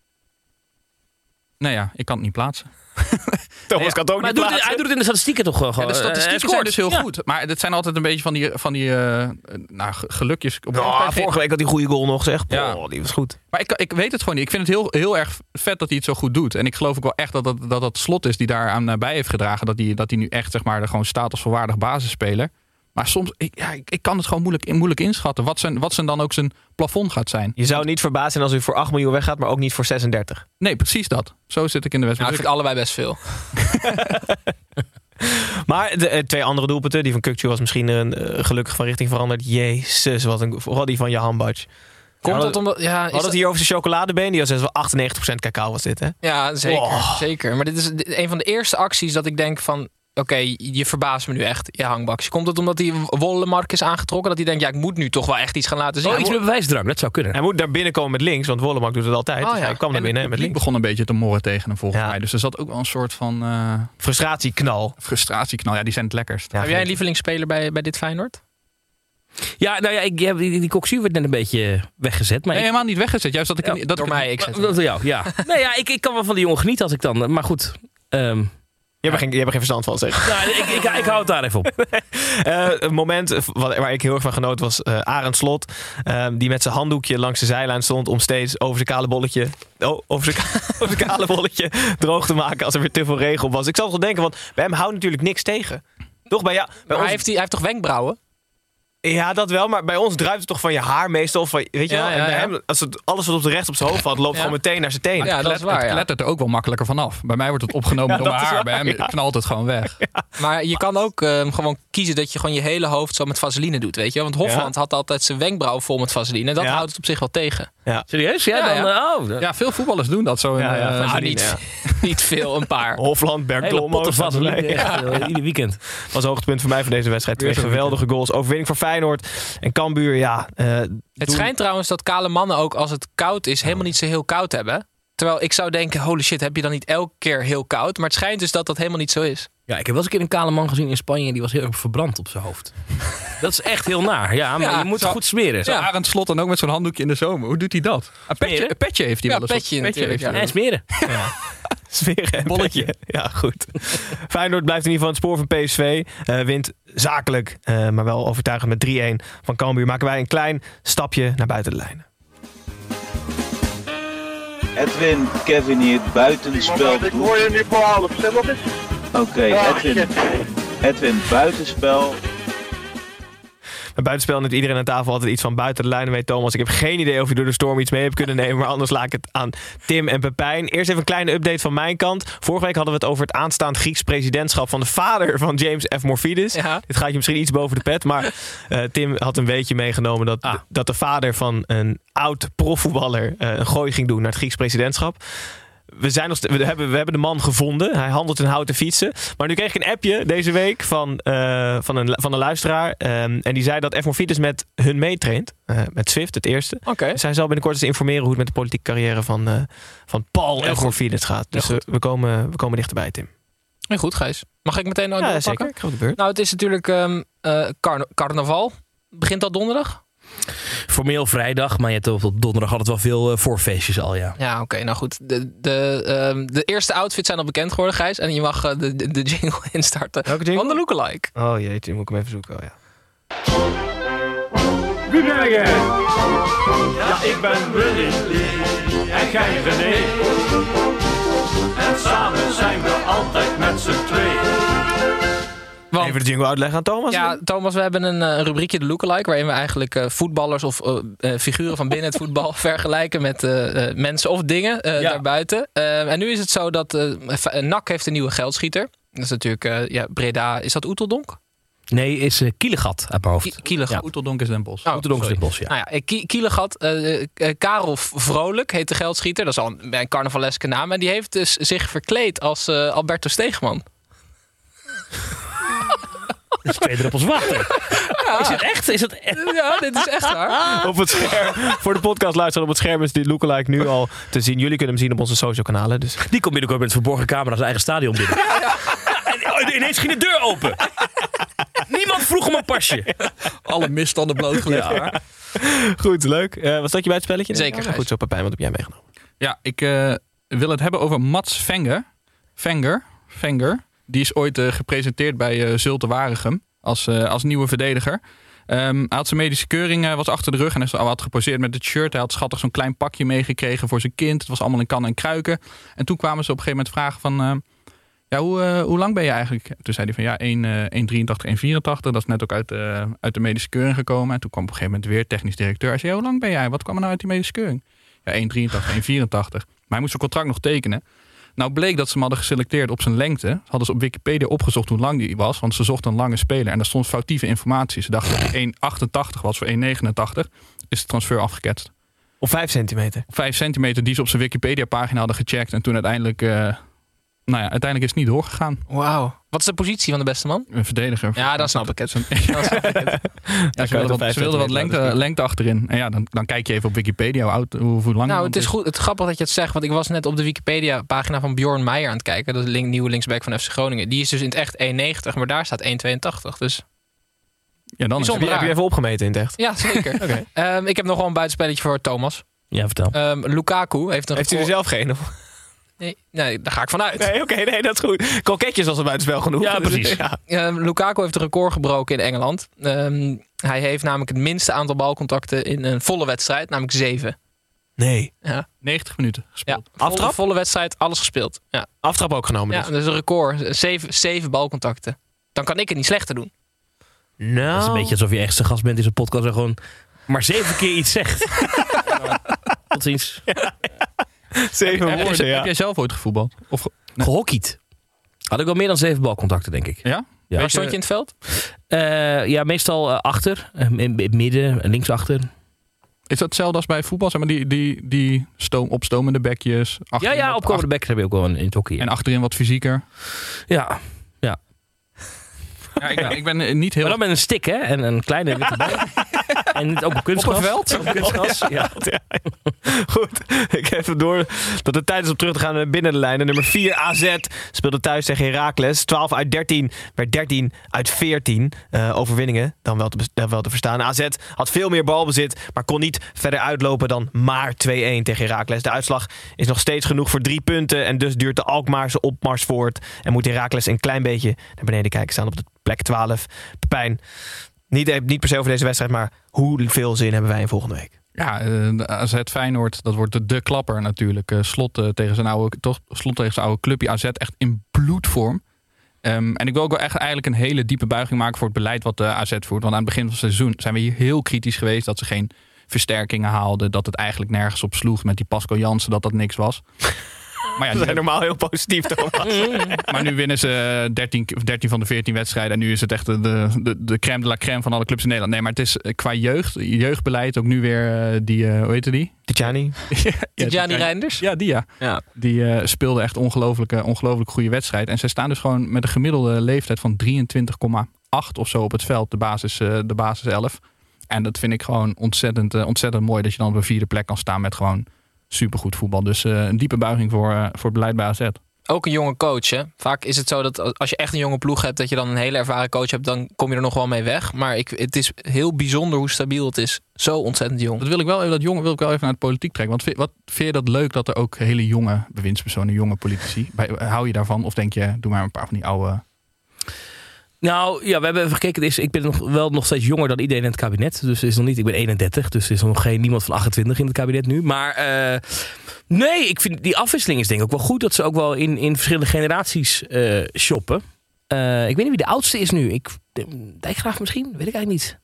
Nou ja, ik kan het niet plaatsen. Thomas kan het ook niet plaatsen. Hij doet het in de statistieken toch gewoon. Ja, de statistieken zijn dus heel goed. Maar het zijn altijd een beetje van die gelukjes. Vorige week had hij een goede goal nog, zeg. Ja. Die was goed. Maar ik weet het gewoon niet. Ik vind het heel erg vet dat hij het zo goed doet. En ik geloof ook wel echt dat Slot is die daar aan bij heeft gedragen. Dat hij nu echt zeg maar gewoon staat als volwaardig basisspeler. Maar soms, ik kan het gewoon moeilijk inschatten. Wat zijn dan ook zijn plafond gaat zijn. Je zou niet verbaasd zijn als u voor 8 miljoen weggaat, maar ook niet voor 36. Nee, precies dat. Zo zit ik in de wedstrijd. Nou, ik vind allebei best veel. Maar de 2 andere doelpunten, die van Kökçü was misschien gelukkig van richting veranderd. Jezus, vooral die van Jahan Bac. Komt dat omdat... Ja, hadden het hier over zijn chocoladebeen? Die was wel 98% cacao was dit, hè? Ja, zeker. Maar dit is een van de eerste acties dat ik denk van... Oké, je verbaast me nu echt, je hangbakje. Komt het omdat hij Wollemark is aangetrokken? Dat hij denkt, ik moet nu toch wel echt iets gaan laten zien? Iets met bewijsdrang, dat zou kunnen. Hij moet daar binnenkomen met links, want Wollemark doet het altijd. Dus hij kwam naar binnen met links. begon een beetje te morren tegen hem volgens mij. Dus er zat ook wel een soort van... Frustratieknal, ja, die zijn het lekkerst. Heb jij een lievelingsspeler bij dit Feyenoord? Ja, nou ja, die Kökçü werd net een beetje weggezet. Maar helemaal niet weggezet. Juist door mij. Door jou, ja. Nee, ja, ik kan wel van die jongen genieten als ik dan... Maar goed... Je hebt er geen verstand van, zeg. Nou, ik hou het daar even op. Een moment waar ik heel erg van genoot was Arend Slot. Die met zijn handdoekje langs de zijlijn stond om steeds over zijn kale bolletje... over zijn kale bolletje droog te maken als er weer te veel regen op was. Ik zat toch denken, want bij hem houdt natuurlijk niks tegen. Toch? Bij ons... hij heeft toch wenkbrauwen? Ja, dat wel, maar bij ons druipt het toch van je haar meestal. Of van, weet je wel? En bij hem, alles wat op de rechts op zijn hoofd valt, loopt gewoon meteen naar zijn tenen. Ja, dat is waar. Het klettert er ook wel makkelijker vanaf. Bij mij wordt het opgenomen door mijn haar. Bij hem knalt het gewoon weg. Ja. Maar je kan ook gewoon kiezen dat je gewoon je hele hoofd zo met vaseline doet, weet je? Want Hofland had altijd zijn wenkbrauwen vol met vaseline. Dat houdt het op zich wel tegen. Ja. Serieus? Ja, veel voetballers doen dat zo. Niet veel, een paar. Hofland, Bergdolmo. potten vast. Ieder weekend. Was het hoogtepunt voor mij van deze wedstrijd. 2 geweldige goals. Overwinning voor Feyenoord. En Cambuur, Het schijnt trouwens dat kale mannen ook als het koud is helemaal niet zo heel koud hebben. Terwijl ik zou denken, holy shit, heb je dan niet elke keer heel koud? Maar het schijnt dus dat dat helemaal niet zo is. Ja, ik heb wel eens een keer een kale man gezien in Spanje. Die was heel erg verbrand op zijn hoofd. Dat is echt heel naar. Ja, maar je moet het goed smeren. Zo Arend Slot dan ook met zo'n handdoekje in de zomer. Hoe doet hij dat? Een petje heeft hij wel eens. Petje natuurlijk. En smeren. Ja. Smeren en bolletje. Ja, goed. Feyenoord blijft in ieder geval het spoor van PSV. Wint zakelijk, maar wel overtuigend met 3-1 van Cambuur. Maken wij een klein stapje naar buiten de lijnen. Edwin, Kevin hier, buitenspel. Ik hoor je nu voor half. Zeg wat is? Oké, Edwin, buitenspel. Bij buitenspel neemt iedereen aan tafel altijd iets van buiten de lijnen mee. Thomas, ik heb geen idee of je door de storm iets mee hebt kunnen nemen. Maar anders laat ik het aan Tim en Pepijn. Eerst even een kleine update van mijn kant. Vorige week hadden we het over het aanstaand Grieks presidentschap van de vader van James F. Morphidis. Ja. Dit gaat je misschien iets boven de pet. Maar Tim had een weetje meegenomen dat de vader van een oud profvoetballer een gooi ging doen naar het Grieks presidentschap. We hebben de man gevonden. Hij handelt in houten fietsen. Maar nu kreeg ik een appje deze week van een luisteraar. En die zei dat F. Morphidis met hun meetraint. Met Swift, het eerste. Okay. Dus hij zal binnenkort eens informeren hoe het met de politieke carrière van Paul F. Morphidis gaat. Dus we komen dichterbij, Tim. Heel goed, Gijs. Mag ik meteen doorpakken? Ja, zeker. Ik ga op de beurt. Nou, het is natuurlijk carnaval. Begint al donderdag? Formeel vrijdag, maar je hebt op donderdag altijd wel veel voorfeestjes al, ja. Ja, oké. Nou goed. De eerste outfits zijn al bekend geworden, Gijs. En je mag de jingle instarten. Welke jingle? Van de lookalike. Oh jeetje, moet ik hem even zoeken. Oh, ja. Wie ben jij? Ja, ik ben Willy en jij René. En samen zijn we altijd met z'n tweeën. Even de jingle uitleggen aan Thomas. Ja, Thomas, we hebben een rubriekje, de lookalike, waarin we eigenlijk voetballers of figuren van binnen het voetbal vergelijken met mensen of dingen daarbuiten. En nu is het zo dat NAC heeft een nieuwe geldschieter. Dat is natuurlijk Breda. Is dat Oeteldonk? Nee, is Kielegat uit mijn hoofd. Kielegat. Oeteldonk is Den Bosch. Oeteldonk is Den Bosch, ja. Nou ja, Kielegat, Karel Vrolijk heet de geldschieter. Dat is al een carnavaleske naam. En die heeft dus zich verkleed als Alberto Steegman. Dat is 2 druppels water. Ja. Is het echt? Ja, dit is echt waar. Op het scherm. Voor de podcast luisteren op het scherm is die lookalike nu al te zien. Jullie kunnen hem zien op onze social kanalen. Dus. Die komt binnenkort met verborgen camera zijn eigen stadion binnen. En ineens ging de deur open. Niemand vroeg om een pasje. Alle misstanden blootgelegd. Ja. Goed, leuk. Was dat je bij het spelletje? Zeker. Ja, goed zo, Pepijn. Wat heb jij meegenomen? Ja, ik wil het hebben over Mats Wenger. Die is ooit gepresenteerd bij Zulte Waregem als nieuwe verdediger. Hij had zijn medische keuring was achter de rug en hij had geposeerd met het shirt. Hij had schattig zo'n klein pakje meegekregen voor zijn kind. Het was allemaal in kannen en kruiken. En toen kwamen ze op een gegeven moment vragen van... hoe lang ben je eigenlijk? Toen zei hij van 1,83, 1,84. Dat is net ook uit de medische keuring gekomen. En toen kwam op een gegeven moment weer technisch directeur. Hij zei, hoe lang ben jij? Wat kwam er nou uit die medische keuring? Ja, 1,83, 1,84. Maar hij moest zijn contract nog tekenen. Nou bleek dat ze hem hadden geselecteerd op zijn lengte. Ze hadden ze op Wikipedia opgezocht hoe lang die was. Want ze zochten een lange speler. En daar stond foutieve informatie. Ze dachten dat hij 1,88 was voor 1,89. Is de transfer afgeketst. Op 5 centimeter? Op 5 centimeter die ze op zijn Wikipedia pagina hadden gecheckt. En toen uiteindelijk is het niet doorgegaan. Wauw. Wat is de positie van de beste man? Een verdediger. Ja, dan snap ik het. Ze wilden wat lengte achterin. En ja, dan kijk je even op Wikipedia hoe lang. Nou, het is goed. Het is grappig dat je het zegt. Want ik was net op de Wikipedia pagina van Bjorn Meijer aan het kijken. Dat is de nieuwe linksback van FC Groningen. Die is dus in het echt 1,90. Maar daar staat 1,82. Dus... Ja, dan heb je even opgemeten in het echt? Ja, zeker. Okay. Ik heb nog wel een buitenspelletje voor Thomas. Ja, vertel. Lukaku heeft een Heeft hij er zelf geen? Of? Nee, daar ga ik vanuit. Nee, dat is goed. Kroketjes als een buitenspel genoeg. Ja, precies. Lukaku heeft een record gebroken in Engeland. Hij heeft namelijk het minste aantal balcontacten in een volle wedstrijd, namelijk 7. Nee. Ja. 90 minuten gespeeld. Ja, aftrap? Volle wedstrijd, alles gespeeld. Ja. Aftrap ook genomen dus. Ja, dus een record. 7 balcontacten. Dan kan ik het niet slechter doen. Nou. Dat is een beetje alsof je echt de gast bent in zo'n podcast en gewoon maar 7 keer iets zegt. Tot ziens. Ja. 7 woorden, Heb jij zelf ooit gevoetbald? Of gehockeyd? Had ik wel meer dan 7 balcontacten, denk ik. Ja? Waar stond je in het veld? Meestal achter. In het midden, linksachter. Is dat hetzelfde als bij voetbal? Zeg maar die opstomende bekjes. Opkomende bekjes heb je ook wel in het hockey. En achterin wat fysieker. Ja. Ja, ik ben niet heel... Maar dan met een stick, hè? En een kleine witte bal. En ook op kunstgras. Op een veld? Op kunstgras, ja. Goed, ik geef het door dat het tijd is om terug te gaan naar binnen de lijnen. Nummer 4 AZ speelde thuis tegen Heracles. 12 uit 13 werd 13 uit 14 overwinningen. Dan wel te verstaan. AZ had veel meer balbezit, maar kon niet verder uitlopen dan maar 2-1 tegen Heracles. De uitslag is nog steeds genoeg voor 3 punten. En dus duurt de Alkmaarse opmars voort. En moet Heracles een klein beetje naar beneden kijken, staan op de plek 12. Pepijn, niet per se over deze wedstrijd, maar hoeveel zin hebben wij in volgende week? Ja, de AZ Feyenoord, dat wordt de klapper natuurlijk. Slot tegen zijn oude clubje. AZ echt in bloedvorm. En ik wil ook wel echt eigenlijk een hele diepe buiging maken voor het beleid wat de AZ voert. Want aan het begin van het seizoen zijn we hier heel kritisch geweest dat ze geen versterkingen haalden. Dat het eigenlijk nergens op sloeg met die Pascal Jansen, dat niks was. Maar ja, we zijn normaal heel positief, Thomas. Maar nu winnen ze 13 van de 14 wedstrijden. En nu is het echt de crème de la crème van alle clubs in Nederland. Nee, maar het is qua jeugdbeleid ook nu weer hoe heette die? Tijani Reinders? Ja, die Die speelde echt ongelooflijk goede wedstrijd. En zij staan dus gewoon met een gemiddelde leeftijd van 23,8 of zo op het veld. De basis 11. En dat vind ik gewoon ontzettend mooi. Dat je dan op een 4e plek kan staan met gewoon supergoed voetbal. Dus een diepe buiging voor het beleid bij AZ. Ook een jonge coach, hè? Vaak is het zo dat als je echt een jonge ploeg hebt, dat je dan een hele ervaren coach hebt, dan kom je er nog wel mee weg. Maar het is heel bijzonder hoe stabiel het is. Zo ontzettend jong. Dat wil ik wel even naar de politiek trekken. Want wat vind je dat leuk dat er ook hele jonge bewindspersonen, jonge politici, hou je daarvan? Of denk je, doe maar een paar van die oude... Nou ja, we hebben even gekeken. Ik ben nog steeds jonger dan iedereen in het kabinet. Dus is nog niet. Ik ben 31, dus er is nog niemand van 28 in het kabinet nu. Maar nee, ik vind die afwisseling is denk ik ook wel goed. Dat ze ook wel in verschillende generaties shoppen. Ik weet niet wie de oudste is nu. Dijkgraaf misschien? Weet ik eigenlijk niet.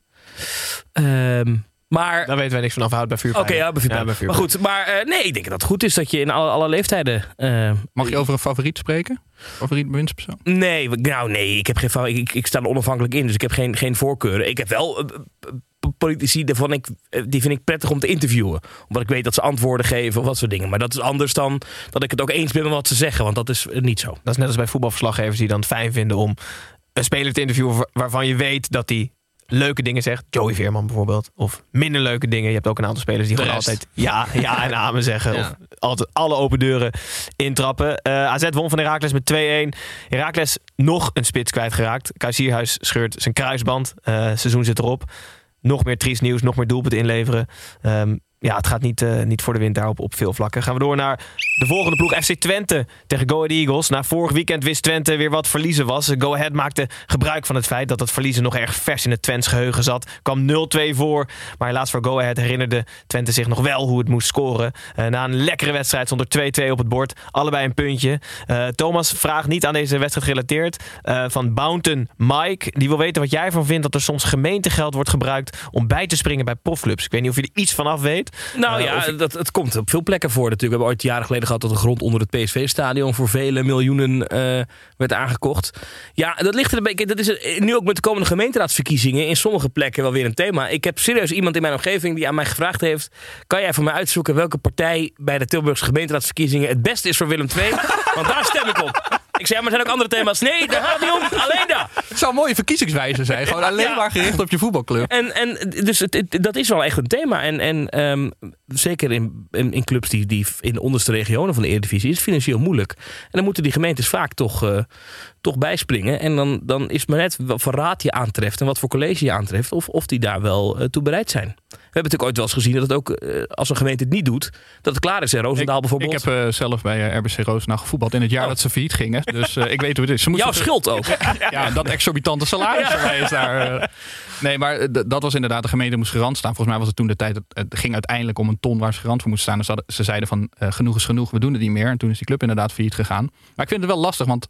Maar daar weten wij niks van afhoud bij Vuurpijn. Oké, bij Vuurpijn. Maar goed, nee, ik denk dat het goed is dat je in alle leeftijden... Mag je over een favoriet spreken? Favoriet bewindspersoon? Nee, ik heb geen favoriet. Ik sta er onafhankelijk in, dus ik heb geen voorkeuren. Ik heb wel politici die vind ik prettig om te interviewen. Omdat ik weet dat ze antwoorden geven of wat soort dingen. Maar dat is anders dan dat ik het ook eens ben met wat ze zeggen. Want dat is niet zo. Dat is net als bij voetbalverslaggevers die dan het fijn vinden om een speler te interviewen waarvan je weet dat die leuke dingen zegt. Joey Veerman bijvoorbeeld. Of minder leuke dingen. Je hebt ook een aantal spelers die gewoon altijd ja en amen zeggen. Ja. Of altijd alle open deuren intrappen. AZ won van Heracles met 2-1. Heracles nog een spits kwijtgeraakt. Kaysierhuis scheurt zijn kruisband. Seizoen zit erop. Nog meer triest nieuws. Nog meer doelpunten inleveren. Het gaat niet voor de wind daarop op veel vlakken. Gaan we door naar de volgende ploeg. FC Twente tegen Go Ahead Eagles. Na vorig weekend wist Twente weer wat verliezen was. Go Ahead maakte gebruik van het feit dat het verliezen nog erg vers in het Twents geheugen zat. Kwam 0-2 voor. Maar helaas voor Go Ahead herinnerde Twente zich nog wel hoe het moest scoren. Na een lekkere wedstrijd stond er 2-2 op het bord. Allebei een puntje. Thomas vraagt niet aan deze wedstrijd gerelateerd. Van Bounton Mike. Die wil weten wat jij ervan vindt dat er soms gemeentegeld wordt gebruikt om bij te springen bij profclubs. Ik weet niet of je er iets van af weet. Nou het komt op veel plekken voor natuurlijk. We hebben ooit jaren geleden gehad dat de grond onder het PSV-stadion voor vele miljoenen werd aangekocht. Ja, dat ligt er een beetje. Dat is nu ook met de komende gemeenteraadsverkiezingen in sommige plekken wel weer een thema. Ik heb serieus iemand in mijn omgeving die aan mij gevraagd heeft: kan jij voor mij uitzoeken welke partij bij de Tilburgse gemeenteraadsverkiezingen het beste is voor Willem II? Want daar stem ik op. Ik zei, maar er zijn ook andere thema's. Nee, daar gaat het niet om. Alleen daar. Het zou een mooie verkiezingswijze zijn. Gewoon alleen maar gericht op je voetbalclub. En dus dat is wel echt een thema. En zeker in clubs die in de onderste regionen van de Eredivisie is het financieel moeilijk. En dan moeten die gemeentes vaak toch bijspringen. En dan is het maar net wat voor raad je aantreft en wat voor college je aantreft. Of die daar wel toe bereid zijn. We hebben natuurlijk ooit wel eens gezien dat het ook, als een gemeente het niet doet, dat het klaar is. Roosendaal bijvoorbeeld. Ik heb zelf bij RBC Roosendaal gevoetbald in het jaar dat ze failliet gingen. Dus ik weet hoe het is. Jouw schuld ook. Ja, dat exorbitante salaris is daar. Nee, maar dat was inderdaad, de gemeente moest garant staan. Volgens mij was het toen de tijd, het ging uiteindelijk om een ton waar ze garant voor moesten staan. Dus ze zeiden van, genoeg is genoeg, we doen het niet meer. En toen is die club inderdaad failliet gegaan. Maar ik vind het wel lastig, want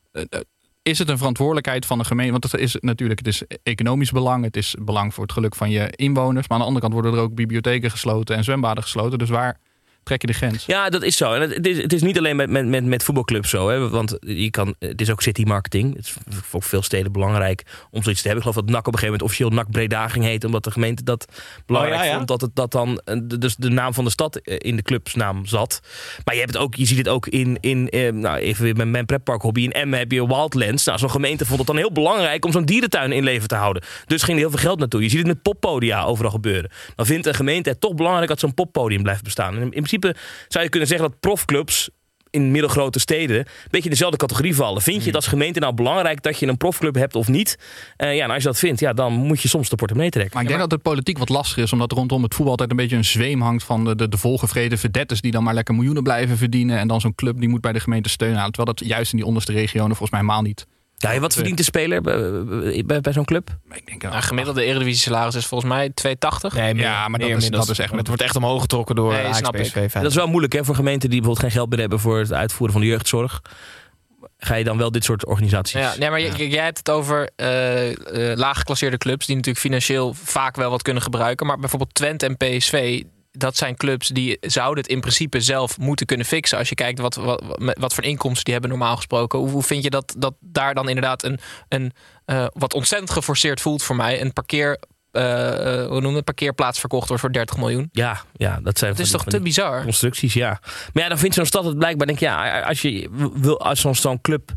is het een verantwoordelijkheid van de gemeente? Want het is economisch belang. Het is belang voor het geluk van je inwoners. Maar aan de andere kant worden er ook bibliotheken gesloten en zwembaden gesloten. Dus het trek je de grens. Ja, dat is zo. En het is niet alleen met voetbalclubs zo. Hè, want het is ook city marketing. Het is voor veel steden belangrijk om zoiets te hebben. Ik geloof dat NAC op een gegeven moment officieel NAC Breda ging heten. Omdat de gemeente dat belangrijk vond. Dat dan dus de naam van de stad in de clubsnaam zat. Maar je ziet het ook in even weer met mijn pretparkhobby. In Emmen heb je Wildlands. Nou, zo'n gemeente vond het dan heel belangrijk om zo'n dierentuin in leven te houden. Dus ging er heel veel geld naartoe. Je ziet het met poppodia overal gebeuren. Dan vindt een gemeente het toch belangrijk dat zo'n poppodium blijft bestaan. En in principe zou je kunnen zeggen dat profclubs in middelgrote steden een beetje in dezelfde categorie vallen. Vind je het als gemeente nou belangrijk dat je een profclub hebt of niet? En als je dat vindt, dan moet je soms de portemonnee trekken. Maar ik denk dat het politiek wat lastiger is, omdat rondom het voetbal altijd een beetje een zweem hangt van de volgevreden verdetters die dan maar lekker miljoenen blijven verdienen en dan zo'n club die moet bij de gemeente steun halen. Terwijl dat juist in die onderste regionen volgens mij helemaal niet. Ja, wat verdient de speler bij zo'n club? Ik denk, gemiddelde Eredivisie salaris is volgens mij 2,80. Nee, maar dat is echt. Het wordt echt omhoog getrokken door PSV. Dat is wel moeilijk voor gemeenten die bijvoorbeeld geen geld meer hebben voor het uitvoeren van de jeugdzorg. Ga je dan wel dit soort organisaties... Ja, nee, maar jij hebt het over laaggeklasseerde clubs die natuurlijk financieel vaak wel wat kunnen gebruiken. Maar bijvoorbeeld Twente en PSV... Dat zijn clubs die zouden het in principe zelf moeten kunnen fixen. Als je kijkt wat voor inkomsten die hebben normaal gesproken. Hoe vind je dat daar dan inderdaad een wat ontzettend geforceerd voelt voor mij. Een parkeerplaats verkocht wordt voor 30 miljoen. Ja, dat zijn. Het is toch te bizar? Constructies, ja. Maar dan vindt zo'n stad het blijkbaar. Denk als zo'n club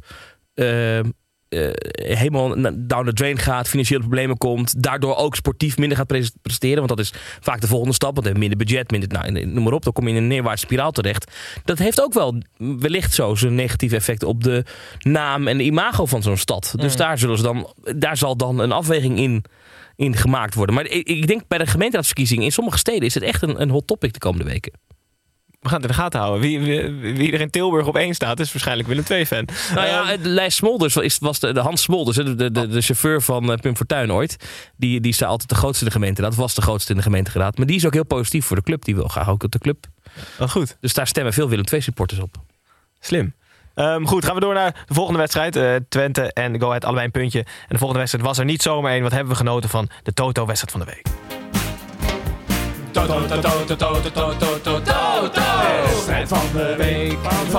helemaal down the drain gaat, financiële problemen komt, daardoor ook sportief minder gaat presteren, want dat is vaak de volgende stap, want minder budget, noem maar op, dan kom je in een neerwaartse spiraal terecht. Dat heeft ook wel wellicht zo zijn negatieve effect op de naam en de imago van zo'n stad. Dus daar zal dan een afweging in gemaakt worden. Maar ik denk bij de gemeenteraadsverkiezingen in sommige steden is het echt een hot topic de komende weken. We gaan het in de gaten houden. Wie er in Tilburg op 1 staat, is waarschijnlijk Willem II-fan. Nou ja, Lijs Smolders was de Hans Smolders, de chauffeur van Pim Fortuyn ooit. Die staat altijd de grootste in de gemeenteraad. Dat was de grootste in de gemeenteraad. Maar die is ook heel positief voor de club. Die wil graag ook op de club. Wat goed. Dus daar stemmen veel Willem II-supporters op. Slim. Goed, gaan we door naar de volgende wedstrijd. Twente en Go Ahead, allebei een puntje. En de volgende wedstrijd was er niet zomaar één. Wat hebben we genoten van de Toto-wedstrijd van de week? Wedstrijd van de week,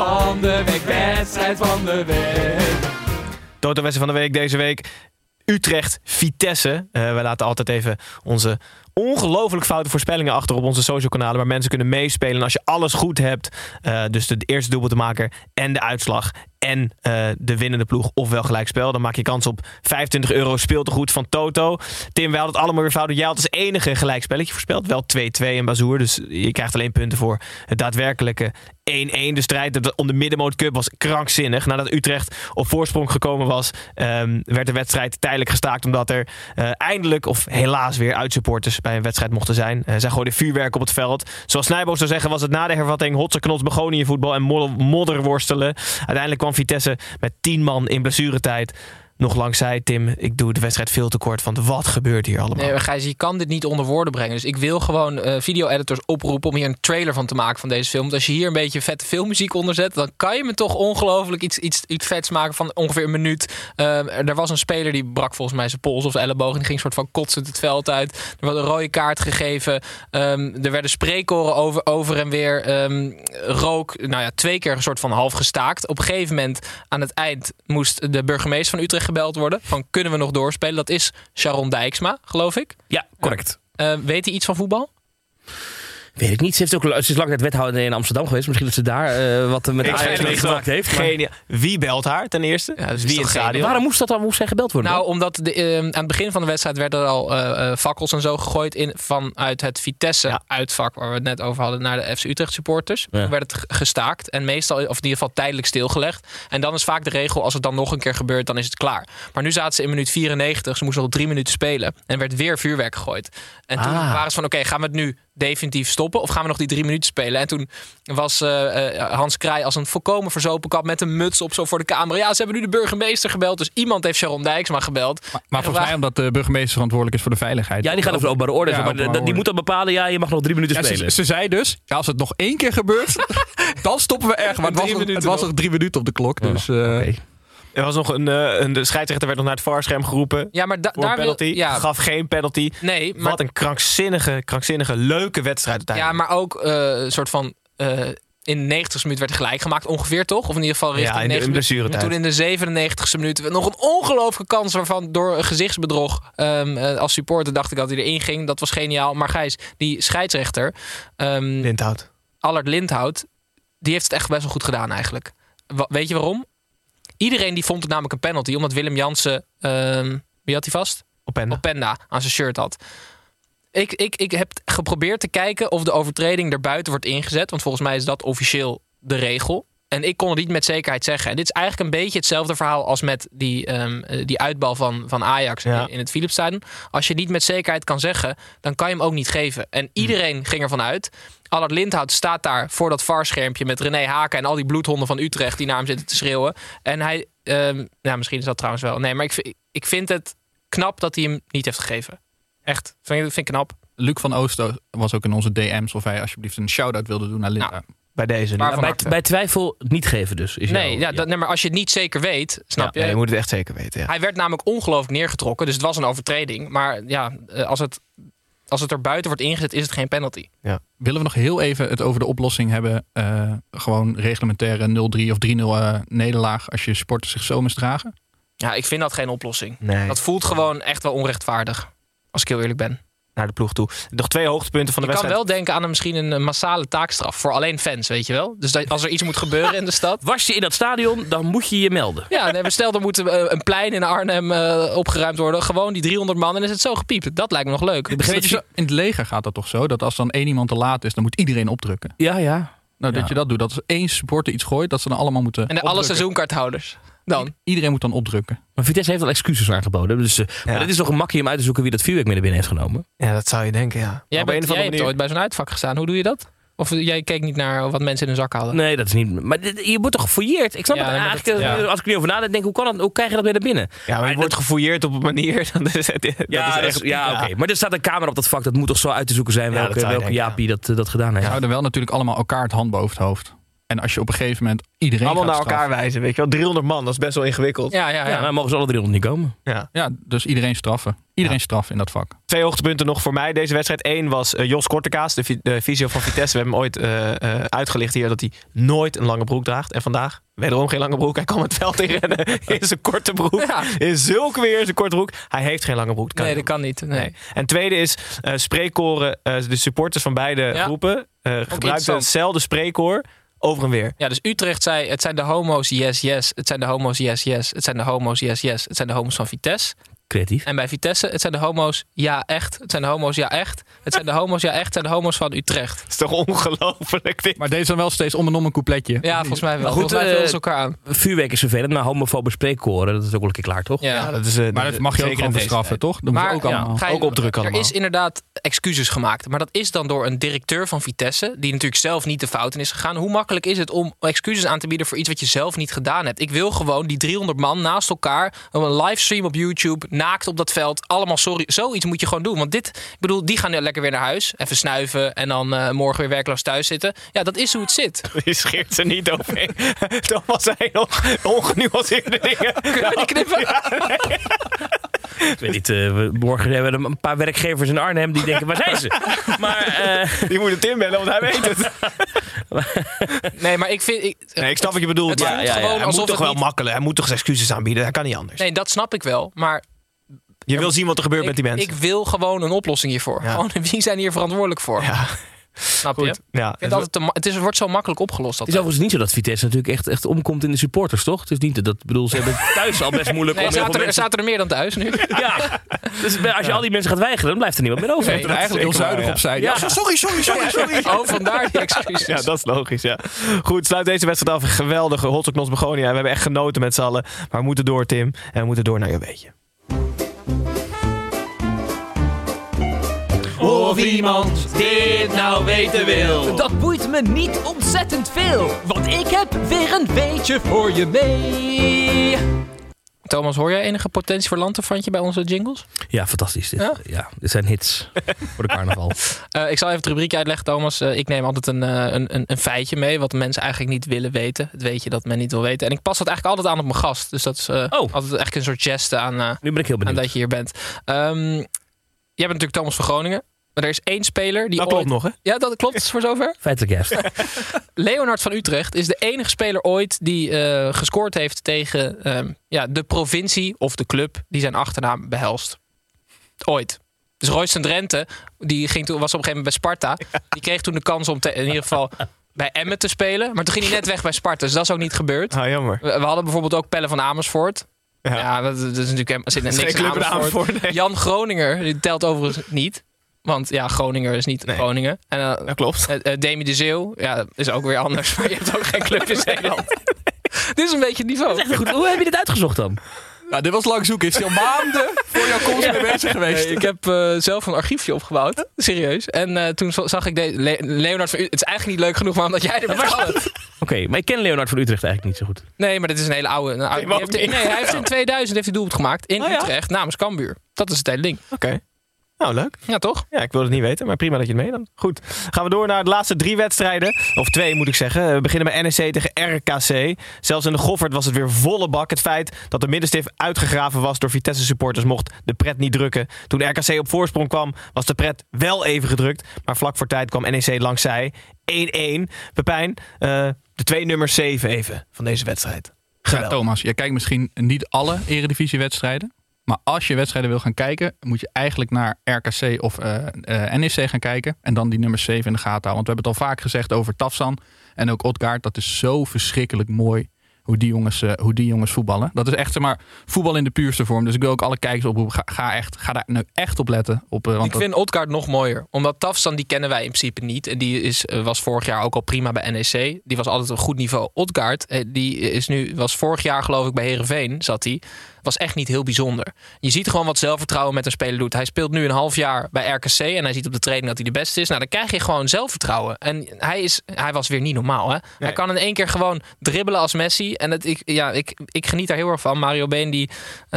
wedstrijd van de week. Toto-wedstrijd van de week deze week. Utrecht-Vitesse. We laten altijd even onze ongelooflijk foute voorspellingen achter op onze social kanalen, waar mensen kunnen meespelen. En als je alles goed hebt, dus de eerste doelpuntenmaker en de uitslag en de winnende ploeg ofwel gelijkspel, dan maak je kans op €25 speeltegoed van Toto. Tim, wij hadden het allemaal weer fout. Jij had als enige gelijkspelletje voorspeld. Wel 2-2 in Bazoer, dus je krijgt alleen punten voor het daadwerkelijke 1-1. De strijd om de Middenmoot Cup was krankzinnig. Nadat Utrecht op voorsprong gekomen was, werd de wedstrijd tijdelijk gestaakt, omdat er eindelijk, of helaas weer, uitsupporters bij een wedstrijd mochten zijn. Zij gooiden vuurwerk op het veld. Zoals Snijboom zou zeggen, was het na de hervatting hotseknots, begoniënvoetbal en modderworstelen. Uiteindelijk kwam Vitesse met 10 man in blessuretijd nog langs zei, Tim, ik doe de wedstrijd veel te kort, want wat gebeurt hier allemaal? Nee, Gijs, je kan dit niet onder woorden brengen. Dus ik wil gewoon video-editors oproepen om hier een trailer van te maken van deze film. Want als je hier een beetje vette filmmuziek onder zet, dan kan je me toch ongelooflijk iets vets maken van ongeveer een minuut. Er was een speler die brak volgens mij zijn pols of zijn elleboog en die ging soort van kotsend het veld uit. Er werd een rode kaart gegeven. Er werden spreekkoren over en weer. Rook, 2 keer een soort van half gestaakt. Op een gegeven moment aan het eind moest de burgemeester van Utrecht gebeld worden. Van, kunnen we nog doorspelen? Dat is Sharon Dijksma, geloof ik. Ja, correct. Weet hij iets van voetbal? Weet ik niet. Ze is lang tijd wethouder in Amsterdam geweest. Misschien dat ze daar wat met Ajax meegemaakt heeft. Geen, wie belt haar ten eerste? Ja, dus wie in het stadion? Waarom moest zij gebeld worden? Nou, omdat aan het begin van de wedstrijd werden er al fakkels en zo gegooid vanuit het Vitesse-uitvak, waar we het net over hadden, naar de FC Utrecht supporters. Ja. Toen werd het gestaakt en meestal, of in ieder geval tijdelijk stilgelegd. En dan is vaak de regel, als het dan nog een keer gebeurt, dan is het klaar. Maar nu zaten ze in minuut 94, ze moesten nog 3 minuten spelen en werd weer vuurwerk gegooid. En toen waren ze van, oké, gaan we het nu definitief stoppen of gaan we nog die 3 minuten spelen? En toen was Hans Kraai als een volkomen verzopen kap met een muts op zo voor de camera. Ja, ze hebben nu de burgemeester gebeld, dus iemand heeft Sharon Dijksma gebeld. Maar volgens mij omdat de burgemeester verantwoordelijk is voor de veiligheid. Ja, die gaat over openbare orde. Ja, maar die moet dan bepalen, ja, je mag nog 3 minuten spelen. Ze zei dus, als het nog 1 keer gebeurt, dan stoppen we erg. Maar het was nog 3 minuten op de klok. Dus okay. Er was nog de scheidsrechter werd nog naar het VAR-scherm geroepen. Ja, maar daar penalty. Gaf geen penalty. Nee, maar wat een krankzinnige leuke wedstrijd uiteindelijk. Ja, maar ook soort van in de 90ste minuut werd gelijk gemaakt, ongeveer toch? Of in ieder geval richting in de blessuretijd. Toen in de 97ste minuut nog een ongelooflijke kans waarvan door een gezichtsbedrog als supporter dacht ik dat hij erin ging. Dat was geniaal. Maar Gijs, die scheidsrechter... Lindhout. Allard Lindhout, die heeft het echt best wel goed gedaan eigenlijk. Weet je waarom? Iedereen die vond het namelijk een penalty, omdat Willem Jansen... wie had hij vast? Openda aan zijn shirt had. Ik heb geprobeerd te kijken of de overtreding erbuiten wordt ingezet. Want volgens mij is dat officieel de regel. En ik kon het niet met zekerheid zeggen. En dit is eigenlijk een beetje hetzelfde verhaal als met die uitbal van Ajax in het Philipsstadion. Als je niet met zekerheid kan zeggen, dan kan je hem ook niet geven. En iedereen ging ervan uit. Allard Lindhout staat daar voor dat VAR-schermpje met René Haken en al die bloedhonden van Utrecht die naar hem zitten te schreeuwen. En hij, misschien is dat trouwens wel. Nee, maar ik vind het knap dat hij hem niet heeft gegeven. Echt, vind ik knap. Luc van Oosten was ook in onze DM's of hij alsjeblieft een shout-out wilde doen naar Lindhout. Bij deze. Bij twijfel niet geven dus. Maar als je het niet zeker weet, snap je? Nee, je moet het echt zeker weten. Ja. Hij werd namelijk ongelooflijk neergetrokken, dus het was een overtreding. Maar als het er buiten wordt ingezet, is het geen penalty. Ja. Willen we nog heel even het over de oplossing hebben? Gewoon reglementaire 0-3 of 3-0 nederlaag als je supporters zich zo misdragen? Ja, ik vind dat geen oplossing. Nee. Dat voelt gewoon echt wel onrechtvaardig. Als ik heel eerlijk ben. Naar de ploeg toe. Nog 2 hoogtepunten van de wedstrijd. Ik kan wel denken aan misschien een massale taakstraf. Voor alleen fans, weet je wel. Dus als er iets moet gebeuren in de stad. Was je in dat stadion, dan moet je je melden. Ja, stel er moet een plein in Arnhem opgeruimd worden. Gewoon die 300 man en is het zo gepiept. Dat lijkt me nog leuk. In het leger gaat dat toch zo? Dat als dan 1 iemand te laat is, dan moet iedereen opdrukken. Ja. Dat je dat doet. Dat als 1 supporter iets gooit, dat ze dan allemaal moeten En alle seizoenkaarthouders. Dan. Iedereen moet dan opdrukken. Maar Vitesse heeft al excuses aangeboden. Dus maar dit is toch een makkie om uit te zoeken wie dat vuurwerk mee naar binnen heeft genomen. Ja, dat zou je denken, ja. Jij hebt ooit bij zo'n uitvak gestaan. Hoe doe je dat? Of jij keek niet naar wat mensen in hun zak hadden? Nee, dat is niet. Maar je wordt toch gefouilleerd? Ik snap het eigenlijk. Als ik er niet over nadenk, denk hoe krijg je dat weer naar binnen? Ja, maar je wordt gefouilleerd op een manier. Oké. Maar er staat een camera op dat vak. Dat moet toch zo uit te zoeken zijn welke Jaapie dat gedaan heeft. Ze houden wel natuurlijk allemaal elkaar het hand boven het hoofd. En als je op een gegeven moment iedereen allemaal gaat naar elkaar wijzen, weet je wel. 300 man, dat is best wel ingewikkeld. Ja, dan mogen ze alle 300 niet komen. Ja, dus iedereen straffen. Iedereen straffen in dat vak. 2 hoogtepunten nog voor mij. Deze wedstrijd 1 was Jos Kortekaas, de fysio van Vitesse. We hebben hem ooit uitgelicht hier dat hij nooit een lange broek draagt. En vandaag wederom geen lange broek. Hij kwam het veld in rennen in zijn korte broek. Ja. In zulke weer in zijn korte broek. Hij heeft geen lange broek. Dat kan niet. Nee. En tweede is spreekkoren. De supporters van beide groepen gebruikten hetzelfde spreekkoor. Over en weer. Ja, dus Utrecht zei, het zijn de homo's, yes, yes. Het zijn de homo's, yes, yes. Het zijn de homo's, yes, yes. Het zijn de homo's van Vitesse. Creatief. En bij Vitesse, het zijn de homo's, ja, echt. Het zijn de homo's, ja, echt. Het zijn de homo's, ja, echt. Het zijn de homo's van Utrecht. Dat is toch ongelooflijk dit? Maar deze dan wel steeds om en om een coupletje. Ja, volgens mij wel. Goed, volgens mij vullen ze elkaar aan. Vuurwerk is vervelend, maar homofobe spreekkoren, dat is ook wel een keer klaar, toch? Ja, dat is, maar dat mag je ook gewoon verstraffen, toch? Dat moet ook allemaal. Ook opdrukken allemaal. Er is inderdaad excuses gemaakt. Maar dat is dan door een directeur van Vitesse, die natuurlijk zelf niet de fout in is gegaan. Hoe makkelijk is het om excuses aan te bieden voor iets wat je zelf niet gedaan hebt? Ik wil gewoon die 300 man naast elkaar, een livestream op YouTube, naakt op dat veld. Allemaal sorry. Zoiets moet je gewoon doen. Want die gaan lekker weer naar huis. Even snuiven en dan morgen weer werkloos thuis zitten. Ja, dat is hoe het zit. Je scheert ze niet overheen. Thomas zei nog ongenuanceerde dingen. Kunnen we die knippen? Ik weet niet, morgen hebben we een paar werkgevers in Arnhem die denken, waar zijn ze? Maar die moeten Tim bellen, want hij weet het. Nee, maar ik vind... ik snap wat je bedoelt. Hij moet toch wel makkelijk. Hij moet toch zijn excuses aanbieden. Dat kan niet anders. Nee, dat snap ik wel. Maar je wil zien wat er gebeurt met die mensen. Ik wil gewoon een oplossing hiervoor. Ja. Gewoon, wie zijn hier verantwoordelijk voor? Ja. Snap je? Ja. Het wordt zo makkelijk opgelost. Het is overigens niet zo dat Vitesse natuurlijk echt omkomt in de supporters, toch? Het is niet dat, ze hebben thuis al best moeilijk. Er zaten er meer dan thuis nu. Ja. Dus als je al die mensen gaat weigeren, dan blijft er niemand meer over. Nee, eigenlijk heel zuinig op zijn. Ja. Sorry. Oh, vandaar die excuses. Ja, dat is logisch, ja. Goed, sluit deze wedstrijd af. Een geweldige Hotspur Begonia. We hebben echt genoten met z'n allen. Maar we moeten door, Tim. En we moeten door naar je weetje. Of iemand dit nou weten wil. Dat boeit me niet ontzettend veel, want ik heb weer een weetje voor je mee. Thomas, hoor jij enige potentie voor lanterfantje bij onze jingles? Ja, fantastisch. Dit zijn hits voor de carnaval. Ik zal even het rubriekje uitleggen, Thomas. Ik neem altijd een feitje mee wat mensen eigenlijk niet willen weten. Het weetje dat men niet wil weten. En ik pas dat eigenlijk altijd aan op mijn gast. Dus dat is altijd echt een soort geste aan, nu ben ik heel benieuwd. aan dat je hier bent. Jij bent natuurlijk Thomas van Groningen. Maar er is 1 speler die dat klopt nog, hè? Ja, dat klopt voor zover. Feitelijk juist. Leonard van Utrecht is de enige speler ooit die gescoord heeft tegen de provincie of de club die zijn achternaam behelst. Ooit. Dus Royston Drenthe, was op een gegeven moment bij Sparta. Die kreeg toen de kans om in ieder geval bij Emmen te spelen. Maar toen ging hij net weg bij Sparta, dus dat is ook niet gebeurd. Ah, jammer. We hadden bijvoorbeeld ook Pelle van Amersfoort. Ja, dat is natuurlijk zit niks in Amersfoort. Nee. Jan Groninger, die telt overigens niet. Want ja, Groninger is niet Groningen. En, dat klopt. Demi de Zeeuw, is ook weer anders. Maar je hebt ook geen club in Zeeland. Dit is een beetje het niveau. Echt goed. Hoe heb je dit uitgezocht dan? Nou, dit was lang zoeken. Is hij al maanden voor jouw komst mee bezig geweest? Nee, ik heb zelf een archiefje opgebouwd. Serieus. En toen zag ik Leonard van Utrecht. Het is eigenlijk niet leuk genoeg, maar omdat jij er vertelt. Oké, maar ik ken Leonard van Utrecht eigenlijk niet zo goed. Nee, maar dit is een hele oude... hij heeft in 2000 doelpunt gemaakt in Utrecht namens Cambuur. Dat is het hele ding. Oké. Nou, leuk. Ja, toch? Ja, ik wilde het niet weten, maar prima dat je het mee dan. Goed. Gaan we door naar de laatste 3 wedstrijden. Of 2 moet ik zeggen. We beginnen bij NEC tegen RKC. Zelfs in de Goffert was het weer volle bak. Het feit dat de middenstip uitgegraven was door Vitesse supporters mocht de pret niet drukken. Toen RKC op voorsprong kwam, was de pret wel even gedrukt. Maar vlak voor tijd kwam NEC langs zij. 1-1. Pepijn, de 2 nummers 7 even van deze wedstrijd. Ja, Thomas, jij kijkt misschien niet alle eredivisiewedstrijden. Maar als je wedstrijden wil gaan kijken, moet je eigenlijk naar RKC of NEC gaan kijken. En dan die nummer 7 in de gaten houden. Want we hebben het al vaak gezegd over Tafsan en ook Odgaard. Dat is zo verschrikkelijk mooi hoe die jongens voetballen. Dat is echt, zeg maar, voetbal in de puurste vorm. Dus ik wil ook alle kijkers oproepen. Ga daar nu echt op letten. Ik vind Odgaard nog mooier. Omdat Tafsan, die kennen wij in principe niet. En die was vorig jaar ook al prima bij NEC. Die was altijd een goed niveau. Odgaard, was vorig jaar geloof ik bij Heerenveen, zat hij. Was echt niet heel bijzonder. Je ziet gewoon wat zelfvertrouwen met een speler doet. Hij speelt nu een half jaar bij RKC en hij ziet op de training dat hij de beste is. Nou, dan krijg je gewoon zelfvertrouwen. En hij was weer niet normaal, hè? Nee. Hij kan in 1 keer gewoon dribbelen als Messi. En ik geniet daar heel erg van. Mario Been die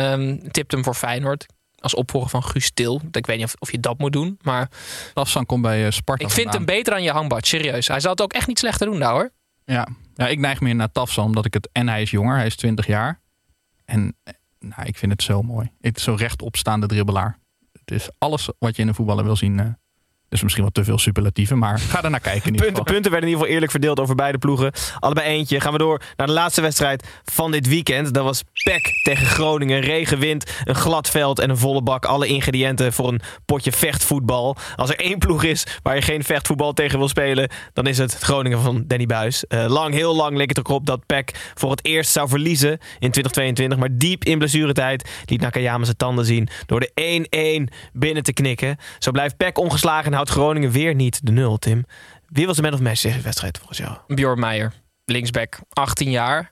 tipt hem voor Feyenoord als opvolger van Guus Til. Ik weet niet of je dat moet doen, maar Tafsan komt bij Sparta. Ik vind hem beter dan Jahanbakhsh, serieus. Hij zal het ook echt niet slechter doen, nou hoor. Ja, ik neig meer naar Tafsan, omdat en hij is jonger, hij is 20 jaar. En ik vind het zo mooi. Het is zo'n rechtopstaande dribbelaar. Het is alles wat je in een voetballer wil zien. Dus misschien wat te veel superlatieven, maar ga er naar kijken. Punten werden in ieder geval eerlijk verdeeld over beide ploegen. Allebei eentje. Gaan we door naar de laatste wedstrijd van dit weekend. Dat was PEC tegen Groningen. Regen, wind, een glad veld en een volle bak. Alle ingrediënten voor een potje vechtvoetbal. Als er 1 ploeg is waar je geen vechtvoetbal tegen wil spelen, dan is het Groningen van Danny Buijs. Heel lang leek het erop dat PEC voor het eerst zou verliezen in 2022. Maar diep in blessuretijd liet Nakayama zijn tanden zien door de 1-1 binnen te knikken. Zo blijft PEC ongeslagen en houdt Groningen weer niet de 0, Tim. Wie was de man of match deze wedstrijd volgens jou? Bjorn Meijer, linksback, 18 jaar.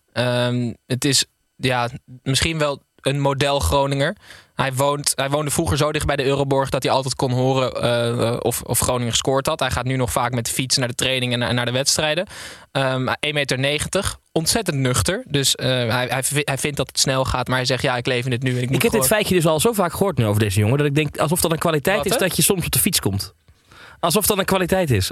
Het is misschien wel een model Groninger. Hij woonde vroeger zo dicht bij de Euroborg dat hij altijd kon horen of Groningen gescoord had. Hij gaat nu nog vaak met de fiets naar de training en naar de wedstrijden. 1,90 meter, ontzettend nuchter. Dus hij vindt dat het snel gaat, maar hij zegt ik leef in het nu. En ik heb dit feitje dus al zo vaak gehoord nu over deze jongen, dat ik denk alsof dat een kwaliteit is dat je soms op de fiets komt. Alsof dat een kwaliteit is.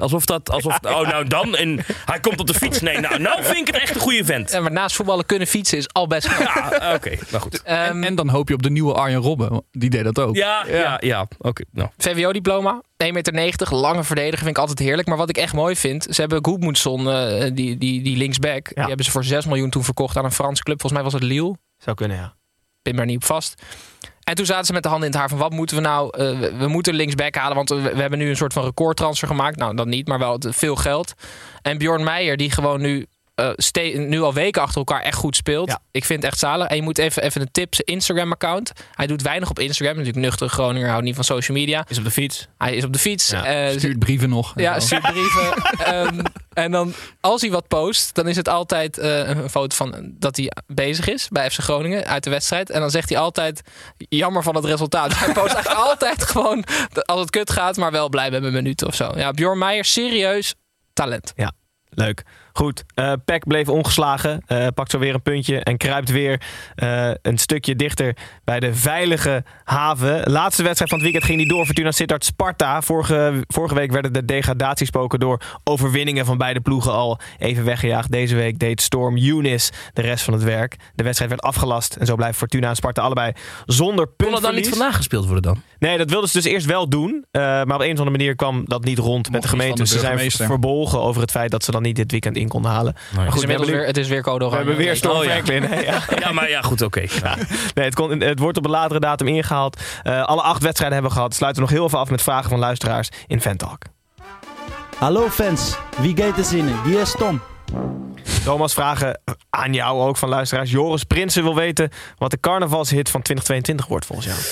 En hij komt op de fiets. Nee, nou vind ik het echt een goede vent. Ja, maar naast voetballen kunnen fietsen is al best goed. Ja, oké, nou goed. En dan hoop je op de nieuwe Arjen Robben. Die deed dat ook. Ja. Oké. Nou. VWO-diploma, 1,90 meter, lange verdediger, vind ik altijd heerlijk. Maar wat ik echt mooi vind, ze hebben Goedmoedson, die linksback, die hebben ze voor 6 miljoen toen verkocht aan een Franse club. Volgens mij was het Lille. Zou kunnen, ja. Pin maar niet op vast. En toen zaten ze met de handen in het haar van wat moeten we nou? We moeten linksback halen, want we hebben nu een soort van recordtransfer gemaakt. Nou, dat niet, maar wel veel geld. En Bjorn Meijer, die gewoon nu al weken achter elkaar echt goed speelt. Ja. Ik vind het echt zalig. En je moet even een tip, zijn Instagram-account. Hij doet weinig op Instagram. Natuurlijk nuchter Groninger, houdt niet van social media. Is op de fiets. Hij is op de fiets. Ja. Stuurt brieven nog. Ja, stuurt brieven. En dan, als hij wat post, dan is het altijd een foto van dat hij bezig is bij FC Groningen uit de wedstrijd. En dan zegt hij altijd, jammer van het resultaat. Dus hij post eigenlijk altijd gewoon, als het kut gaat, maar wel blij met mijn minuten of zo. Ja, Bjorn Meijer, serieus talent. Ja, leuk. Goed, PEC bleef ongeslagen. Pakt zo weer een puntje en kruipt weer een stukje dichter bij de veilige haven. Laatste wedstrijd van het weekend ging niet door. Fortuna Sittard Sparta. Vorige week werden de degradatiespoken door overwinningen van beide ploegen al even weggejaagd. Deze week deed Storm Younis de rest van het werk. De wedstrijd werd afgelast en zo blijven Fortuna en Sparta allebei zonder puntverlies. Kon dat dan niet vandaag gespeeld worden dan? Nee, dat wilden ze dus eerst wel doen. Maar op een of andere manier kwam dat niet rond met de gemeente. Ze zijn verbolgen over het feit dat ze dan niet dit weekend in konden halen. Maar goed, het is weer code oranje. We hebben weer Storm Franklin. Ja, maar ja, goed, oké. Ja. Nee, het wordt op een latere datum ingehaald. Alle 8 wedstrijden hebben we gehad. Sluiten we nog heel even af met vragen van luisteraars in Fantalk. Hallo fans, wie gaat er zinnen? Wie is Tom? Thomas, vragen aan jou ook van luisteraars. Joris Prinsen wil weten wat de carnavalshit van 2022 wordt volgens jou.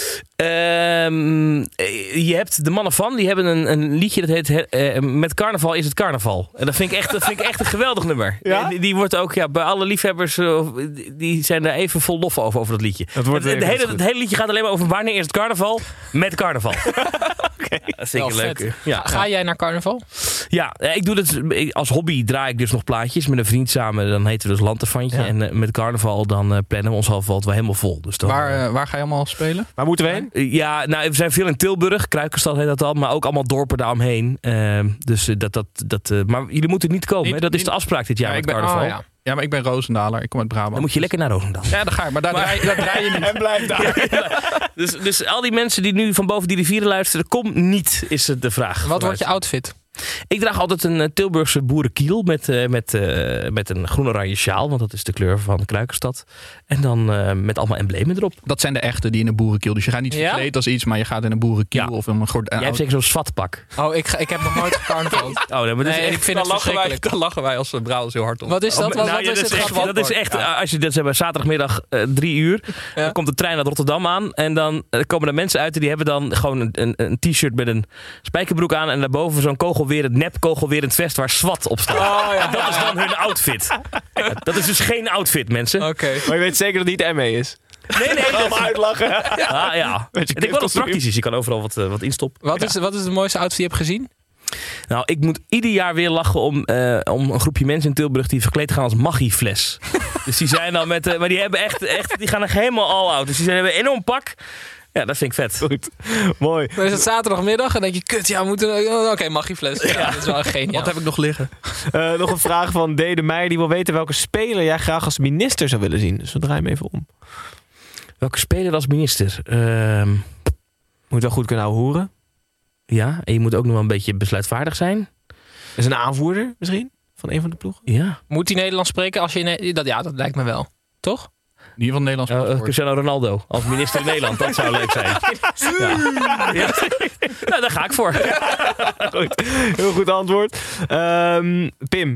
Je hebt de mannen van, die hebben een liedje dat heet Met carnaval is het carnaval. En dat vind ik echt een geweldig nummer. Ja? Die wordt ook bij alle liefhebbers, die zijn er even vol lof over dat liedje. Het hele liedje gaat alleen maar over wanneer is het carnaval met carnaval. Okay. Dat vind ik een leuke. Ja. Ga jij naar carnaval? Ja, ik doe dat als hobby. Draai ik dus nog plaatjes met een vriend samen. Dan heten we dus Lanterfantje. Ja. En met carnaval dan plannen we ons half wel helemaal vol. Dus dan, waar ga je allemaal spelen? Waar moeten we heen? Ja, nou, we zijn veel in Tilburg. Kruikenstad heet dat al. Maar ook allemaal dorpen daaromheen. Maar jullie moeten niet komen. Dat is de afspraak dit jaar met carnaval. Ja, maar ik ben Roosendaler. Ik kom uit Brabant. Dan moet je lekker naar Roosendaal. Ja, daar ga ik. Maar daar draai je niet. En blijf daar. Dus al die mensen die nu van boven die rivieren luisteren, kom niet, is de vraag. Wat wordt je outfit? Ik draag altijd een Tilburgse boerenkiel met een groen-oranje sjaal. Want dat is de kleur van Kruikenstad. En dan met allemaal emblemen erop. Dat zijn de echte die in een boerenkiel. Dus je gaat niet verkleed als iets, maar je gaat in een boerenkiel of in een gordijn. Jij hebt zeker zo'n zwatpak. Oh, ik heb nog nooit gecarnaval. Ik vind het verschrikkelijk. Dan lachen wij als Brabants heel hard op. Wat is dat? Dat is echt, als je dat bij zaterdagmiddag 3 uur, dan komt de trein naar Rotterdam aan. En dan komen er mensen uit en die hebben dan gewoon een t-shirt met een spijkerbroek aan. En daarboven zo'n nepkogelwerend vest waar zwart op staat. Oh, ja. Dat is dan hun outfit. Dat is dus geen outfit, mensen. Okay. Maar je weet zeker dat het niet ME is? Nee. Allemaal uitlachen. Ja. Ik denk wel dat het praktisch is. Je kan overal wat instoppen. Wat is de mooiste outfit die je hebt gezien? Nou, ik moet ieder jaar weer lachen om een groepje mensen in Tilburg die verkleed gaan als Maggi-fles. Dus die zijn dan maar die hebben echt die gaan echt helemaal all-out. Dus die hebben een enorm pak. Ja, dat vind ik vet. Goed. Mooi. Dan is het zaterdagmiddag en denk je, kut, ja, we moeten... Oké, Maggi-fles. Ja, dat is wel geniaal. Wat heb ik nog liggen? Nog een vraag van D. de Meijer. Die wil weten welke speler jij graag als minister zou willen zien. Dus we draaien hem even om. Welke speler als minister? Moet wel goed kunnen ouwehoeren. Ja, en je moet ook nog wel een beetje besluitvaardig zijn. Is een aanvoerder misschien? Van een van de ploegen? Ja. Moet hij Nederlands spreken als je... Dat lijkt me wel. Toch? In ieder geval Nederlands. Cristiano Ronaldo als minister in Nederland. Dat zou leuk zijn. Ja. Nou, daar ga ik voor. Goed. Heel goed antwoord. Pim.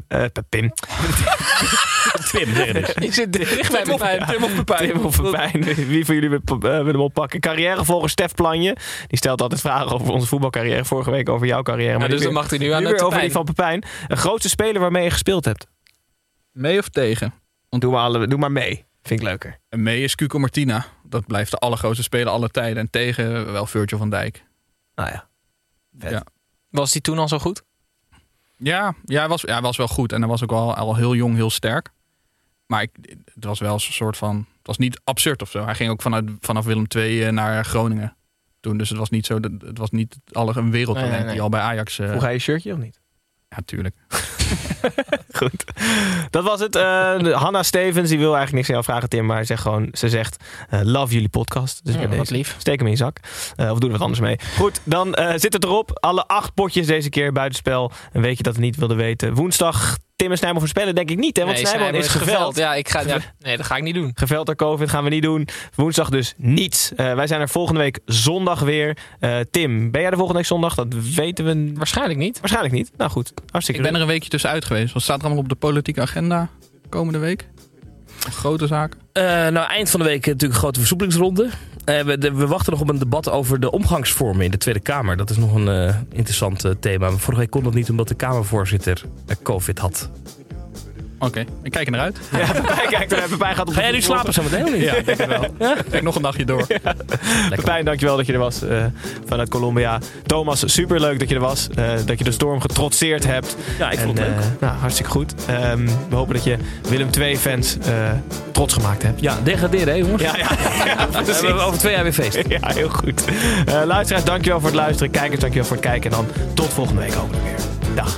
Tim, zeg het eens. Ik zit dicht bij Pepijn. Tim of Pepijn. Wie van jullie wil hem oppakken? Carrièrevolger Stef Planje. Die stelt altijd vragen over onze voetbalcarrière. Vorige week over jouw carrière. Maar dus dan mag hij nu aan de over die van Pepijn. Een grootste speler waarmee je gespeeld hebt? Mee of tegen? Doe maar mee. Vind ik leuker. En mee is Cuco Martina. Dat blijft de allergrootste speler aller tijden. En tegen wel Virgil van Dijk. Nou ja. Vet. Ja. Was hij toen al zo goed? Ja, hij was wel goed. En hij was ook al heel jong, heel sterk. Maar het was wel een soort van... Het was niet absurd of zo. Hij ging ook vanaf Willem II naar Groningen. Toen, dus het was niet zo... Het was niet een wereldtalent die al bij Ajax... Vroeg hij je shirtje of niet? Ja, tuurlijk. Goed. Dat was het. Hanna Stevens, die wil eigenlijk niks aan jou vragen, Tim. Maar ze zegt, love jullie podcast. Dus bij deze, lief. Steek hem in je zak. Of doe er wat anders mee. Goed, dan zit het erop. Alle 8 potjes deze keer buitenspel. Een weekje dat we niet wilden weten. Woensdag Tim en Snijboom voorspellen denk ik niet. Hè? Want Snijboom is geveld. Ja, nee, dat ga ik niet doen. Geveld door COVID gaan we niet doen. Woensdag dus niets. Wij zijn er volgende week zondag weer. Tim, ben jij er volgende week zondag? Dat weten we... Waarschijnlijk niet. Waarschijnlijk niet. Nou goed, hartstikke Ik ben er een weekje tussenuit geweest. Wat staat er allemaal op de politieke agenda komende week? Grote zaken? Eind van de week natuurlijk een grote versoepelingsronde. We wachten nog op een debat over de omgangsvormen in de Tweede Kamer. Dat is nog een interessant thema. Vorige week kon dat niet omdat de Kamervoorzitter COVID had. Oké, ik kijk er naar uit. Ja, Pepijn gaat op. Ga jij nu slapen zo meteen? Ja, ik denk het wel. Ja? Kijk nog een dagje door. Ja. Pepijn, dankjewel dat je er was vanuit Colombia. Thomas, superleuk dat je er was. Dat je de storm getrotseerd hebt. Ja, ik vond het leuk. Nou, hartstikke goed. We hopen dat je Willem II-fans trots gemaakt hebt. Ja, degraderen hè jongens? Ja, precies. We hebben over 2 jaar weer feest. Ja, heel goed. Luisteraars, dankjewel voor het luisteren. Kijkers, dankjewel voor het kijken. En dan tot volgende week hopelijk weer. Dag.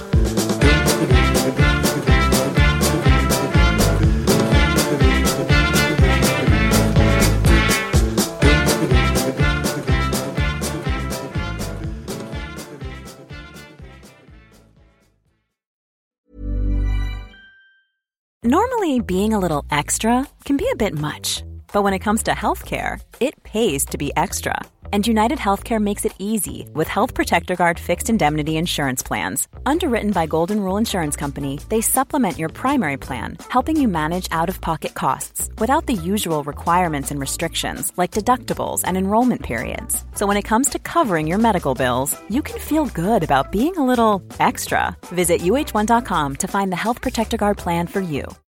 Normally, being a little extra can be a bit much, but when it comes to healthcare, it pays to be extra. And United Healthcare makes it easy with Health Protector Guard fixed indemnity insurance plans. Underwritten by Golden Rule Insurance Company, they supplement your primary plan, helping you manage out-of-pocket costs without the usual requirements and restrictions like deductibles and enrollment periods. So when it comes to covering your medical bills, you can feel good about being a little extra. Visit uh1.com to find the Health Protector Guard plan for you.